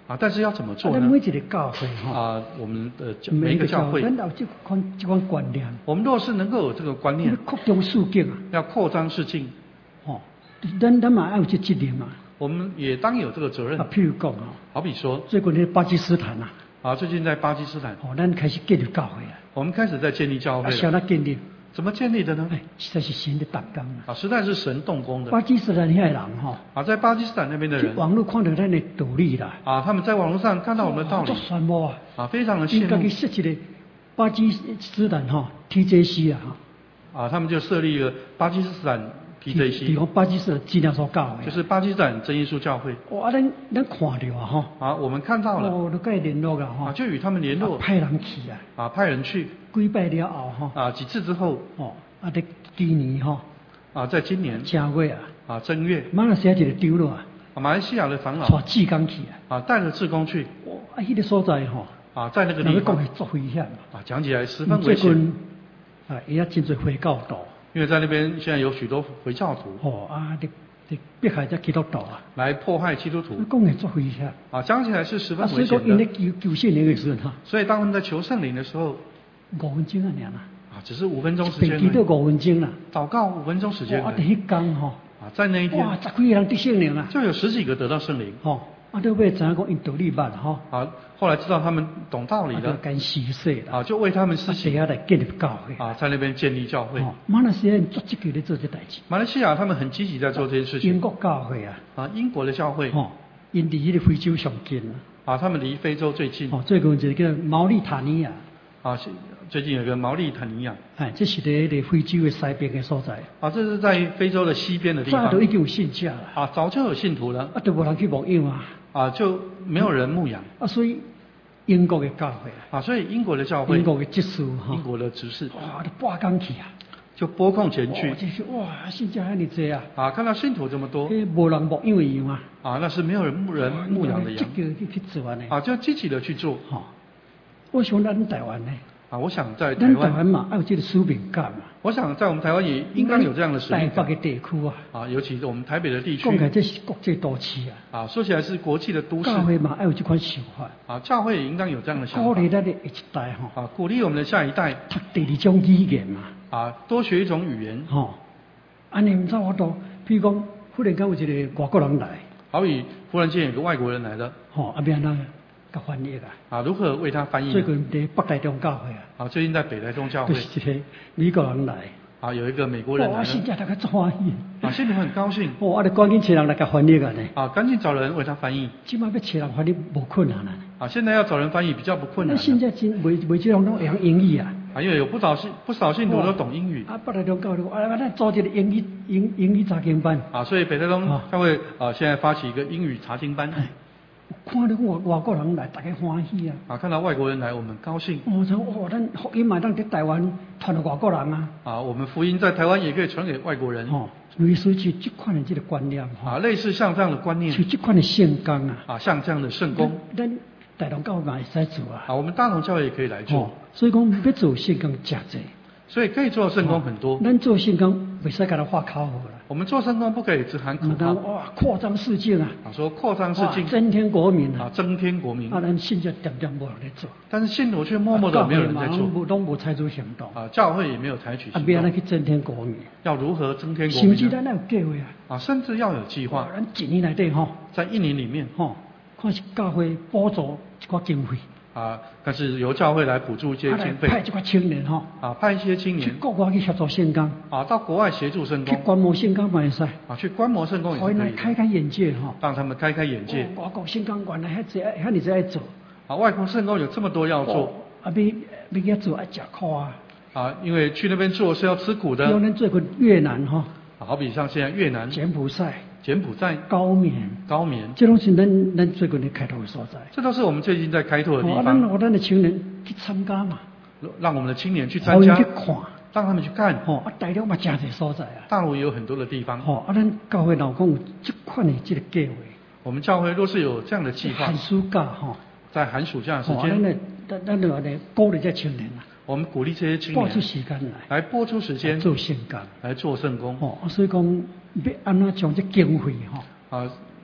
啊，但是要怎么做咱呢？ 每一个教会哈， 啊，我们的每一个教会， 咱有这款这款观念， 我们若是能够有这个观念， 扩张世界啊， 要扩张世境， 吼，咱咱嘛要有这责任嘛。 我们也当有这个责任。 啊，譬如讲啊， 好比说， 最近的巴基斯坦啊， 啊，最近在巴基斯坦， 哦，咱开始建立教会啊， 我们开始在建立教会啊， 了。 向他建立， 怎么建立的呢？ 哎，实在是神的打工啊。 啊，实在是神动工的。 巴基斯坦遐人哈， 啊，在巴基斯坦那边的人， 网络看到咱的道理啦， 啊，他们在网络上看到我们的道理做，羡慕啊， 啊，非常的羡慕应该去。设一个巴基斯坦哈 T J C 啊， 啊，他们就设立一个巴基斯坦 P J 比 C， 方巴基斯坦纪念所教会， 就是巴基斯坦真耶稣教会。 哇，咱咱看到啊哈， 啊，我们看到了， 哦，都跟伊联络啊啊， 哈， 就与他们联络， 派人去啊， 啊，派人去， 几拜了后哈， 啊，几次之后， 哦，啊，伫今年哈， 啊，在今年， 正月啊， 啊，正月， 马来西亚一个丢了啊， 啊，马来西亚的长老， 带志工去啊， 啊，带着志工去， 哇，啊，迄个所在吼， 啊，在那个人地方， 家讲是足危险嘛， 啊，讲起来十分危险， 最近啊，伊也真侪回教徒， 因为在那边现在有许多回教徒哦，啊，伫伫迫害这基督徒啊， 来迫害基督徒， 讲的足危险。 啊，讲起来是十啊， 分危所以讲因咧险的。 求求圣灵的时候哈， 所以当他们在求圣灵的时候， 五分钟啊，尔啦， 啊，只是五分钟时被祈祷间而已， 五分钟啦， 祷告五分钟时间哇，啊， 而已， 伫迄天吼， 啊，在那一哇， 天十几个人得圣灵啊， 就有十几个得到圣灵， 吼，啊，都尾知影讲因道理捌吼， 啊，后来知道他们懂道理啊，就了， 干施洗啦， 啊，就为他们施啊， 洗底，下来建立教会， 啊，在那边建立教会。 吼，马来西亚人足积极咧做这代志， 马来西亚他们很积极在做这件事情， 英国教会啊， 啊，英国的教会， 吼，因伫迄个非洲上近啊， 啊，他们离非洲最近， 吼，最近一个叫毛里塔尼亚， 啊，是最近有个毛利坦尼亚， 哎，这是伫迄个非洲的西边的所在， 啊，这是在非洲的西边的地方早都，已经有信教了， 啊，早就有信徒了， 啊，都无人去牧养啊， 啊，就没有人牧养， 啊，所以英国的教会啊。 啊，所以英国的教会， 英国的技术哈， 英国的执事哇，都八工去啊， 就拨空前哇， 去， 这是哇，信教遐尼济啊， 啊，看到信徒这么多， 迄无人牧养的样啊， 啊，那是没有人牧人牧养的羊， 积极去去做安尼， 啊，就积极的去做， 吼，我想咱台湾呢， 啊，我想在台咱台湾湾， 嘛，要有这个使命感嘛， 我想在我们台湾也应当有这样的使命感， 台北的地区啊， 啊，尤其是我们台北的地区讲，起来这是国际都市啊， 啊，说起来是国际的都市， 教会嘛要有这款想法， 啊，教会也应当有这样的想法， 鼓励咱的下一代吼， 啊，鼓励我们的下一代， 读第二种语言嘛， 啊，多学一种语言， 吼，安尼毋知我都，譬如讲，忽然间有一个外国人来， 好比忽然间有个外国人来了， 吼，啊变哪甲翻译啊， 啊，如何为他翻译最呢？ 近伫北台中教会啊。 啊，最近在北台中教会， 就是一个美国人来， 啊，有一个美国人哇， 来了， 现在大家足欢喜， 啊，心里很高兴， 哇，啊，你赶紧找人来甲翻译啊呢， 啊，赶紧找人为他翻译， 即摆要找人翻译无困难啊， 啊，现在要找人翻译比较不困难那现了， 在真每每这种拢会晓英语啊， 啊，因为有不少信不少信徒都懂英语， 啊，北台中教会，啊，咱组一个英语英英语查经班， 啊，所以北台中啊教会啊现在发起一个英语查经班， 哎，看到外外国人来，大家欢喜啊， 啊，看到外国人来，我们高兴， 我说哇，咱福音嘛，咱伫台湾传到外国人啊， 啊，我们福音在台湾也可以传给外国人， 吼，类似就这款的这个观念吼， 啊，类似像这样的观念就，这款的圣工啊， 啊，像这样的圣功， 咱咱台中教会嘛会使做啊， 啊，我们大同教会也可以来做吼，，所以讲要做圣工真济。 所以可以做圣功很多， 咱做圣工袂使甲他画口号啦， 我们做圣功不可以只喊口唔当号， 哇扩张世界啊， 啊，说扩张世哇境， 增添国民啊， 啊， 增添国民啊，，咱现在点点无人咧做， 但是信徒却默默的没有人在做， 拢无拢无采取行动，啊， 啊，教会也没有采取行动， 变安去增添国民， 要如何增添国甚至民呢？ 咱有计划啊， 啊，甚至要有计划， 哇咱一年内底吼， 在一年里面， 吼，看是教会补助一寡经费， 啊，但是由教会来补助一些啊来经费， 派一寡青年吼， 啊，派一些青去年， 国外去协助圣工， 啊，到国外协助圣去功， 观摩圣工嘛会使， 啊，去观摩圣功也互因是可以的， 来开开眼界吼， 让他们开开眼界， 哦外国圣工原来遐济遐尼济爱做。 啊，外国圣功有这么多要做， 哦，啊，要要去做爱食苦啊！ 啊，因为去那边做是要吃苦的， 像咱最近越南吼、 啊好比像现在越南、 柬埔寨、 柬埔寨、 高棉， 高棉， 这拢是咱咱最近的开拓的所在。 这都是我们最近在开拓的地哦，啊咱方， 我咱的青年去参加嘛， 让我们的青年去参加互因去，看， 让他们去看。 吼、啊，大陆嘛真侪所在啊， 大陆也有很多的地方， 吼、啊，咱教会老讲有这款的这个计划， 我们教会若是有这样的计划寒，暑假吼， 在寒暑假的时吼，啊咱间， 的咱咱就安尼鼓励这青年啊， 我们鼓励这些青拨出年时间来来拨出时间做圣工， 来做圣功， 吼、啊，所以讲要安怎将这经费吼， 啊，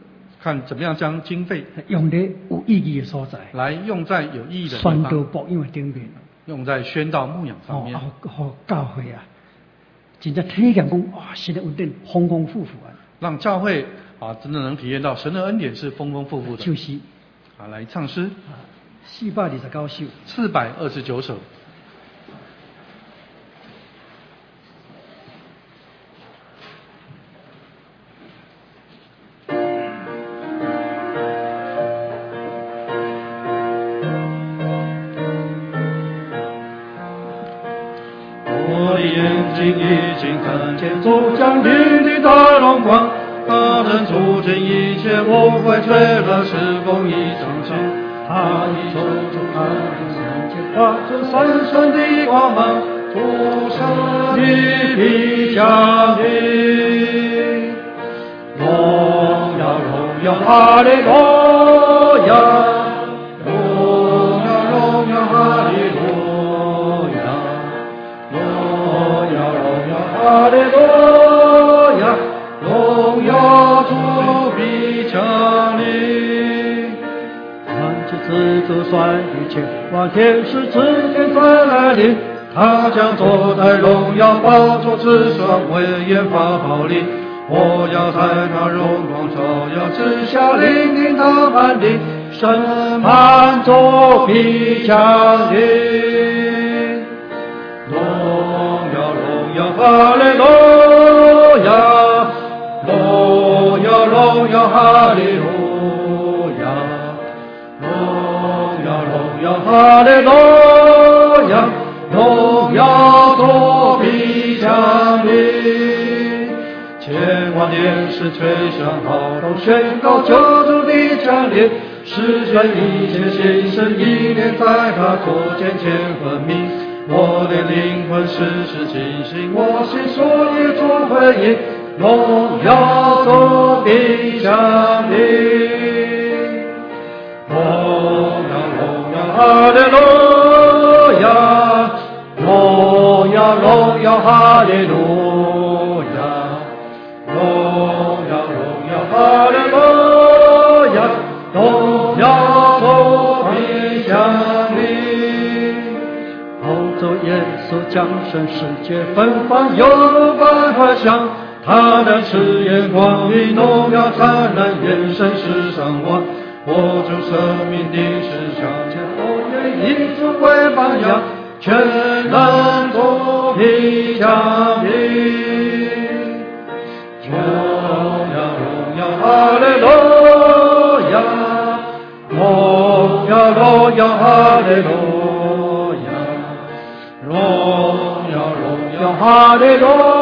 看怎么样将经费用在有意义的所在， 来用在有意义的地宣道方， 福音的顶面， 用在宣道牧养上哦， 面， 好好教会啊，真正体验讲哇，神的恩典丰丰富富啊， 让教会啊真的能体验到神的恩典是丰丰富富的。 就是啊，来唱诗啊，四百二十九首。 四百二十九首。 我的眼睛已经看见主降临的大荣光，他能促进一切误会，吹了是风一场场。他已抽出他的世界，发出闪闪的光芒，主神的必降临。荣耀荣耀哈利路亚，荣耀荣耀哈利路亚。荣耀荣耀哈利路亚，荣耀主必降临。看见自主率领千万天使之天在来临，他将坐在荣耀宝座之上，威严发号令。我要在那荣光照耀之下，聆听他判定，审判主必降临。荣耀荣耀哈利路亚，荣耀荣耀哈利路亚，荣耀荣耀哈利路亚，荣耀主必降临。千万年是吹响号筒，宣告救主的降临，实现一切新生意念，在他左肩前分明。我的灵魂时时警醒，我心属于主回应，荣耀主必降临。荣耀荣耀哈利路亚，荣耀荣耀哈利路亚，荣耀荣耀哈利路亚，荣耀主必降临。欧洲耶稣降生，世界芬芳犹如百花香，他的赤焰光明荣耀灿烂，眼神世上望。我主生命的世上，前后也以主为榜样，全能主必降临。荣耀荣耀哈利路亚，荣耀荣耀哈利路亚，荣耀荣耀哈利路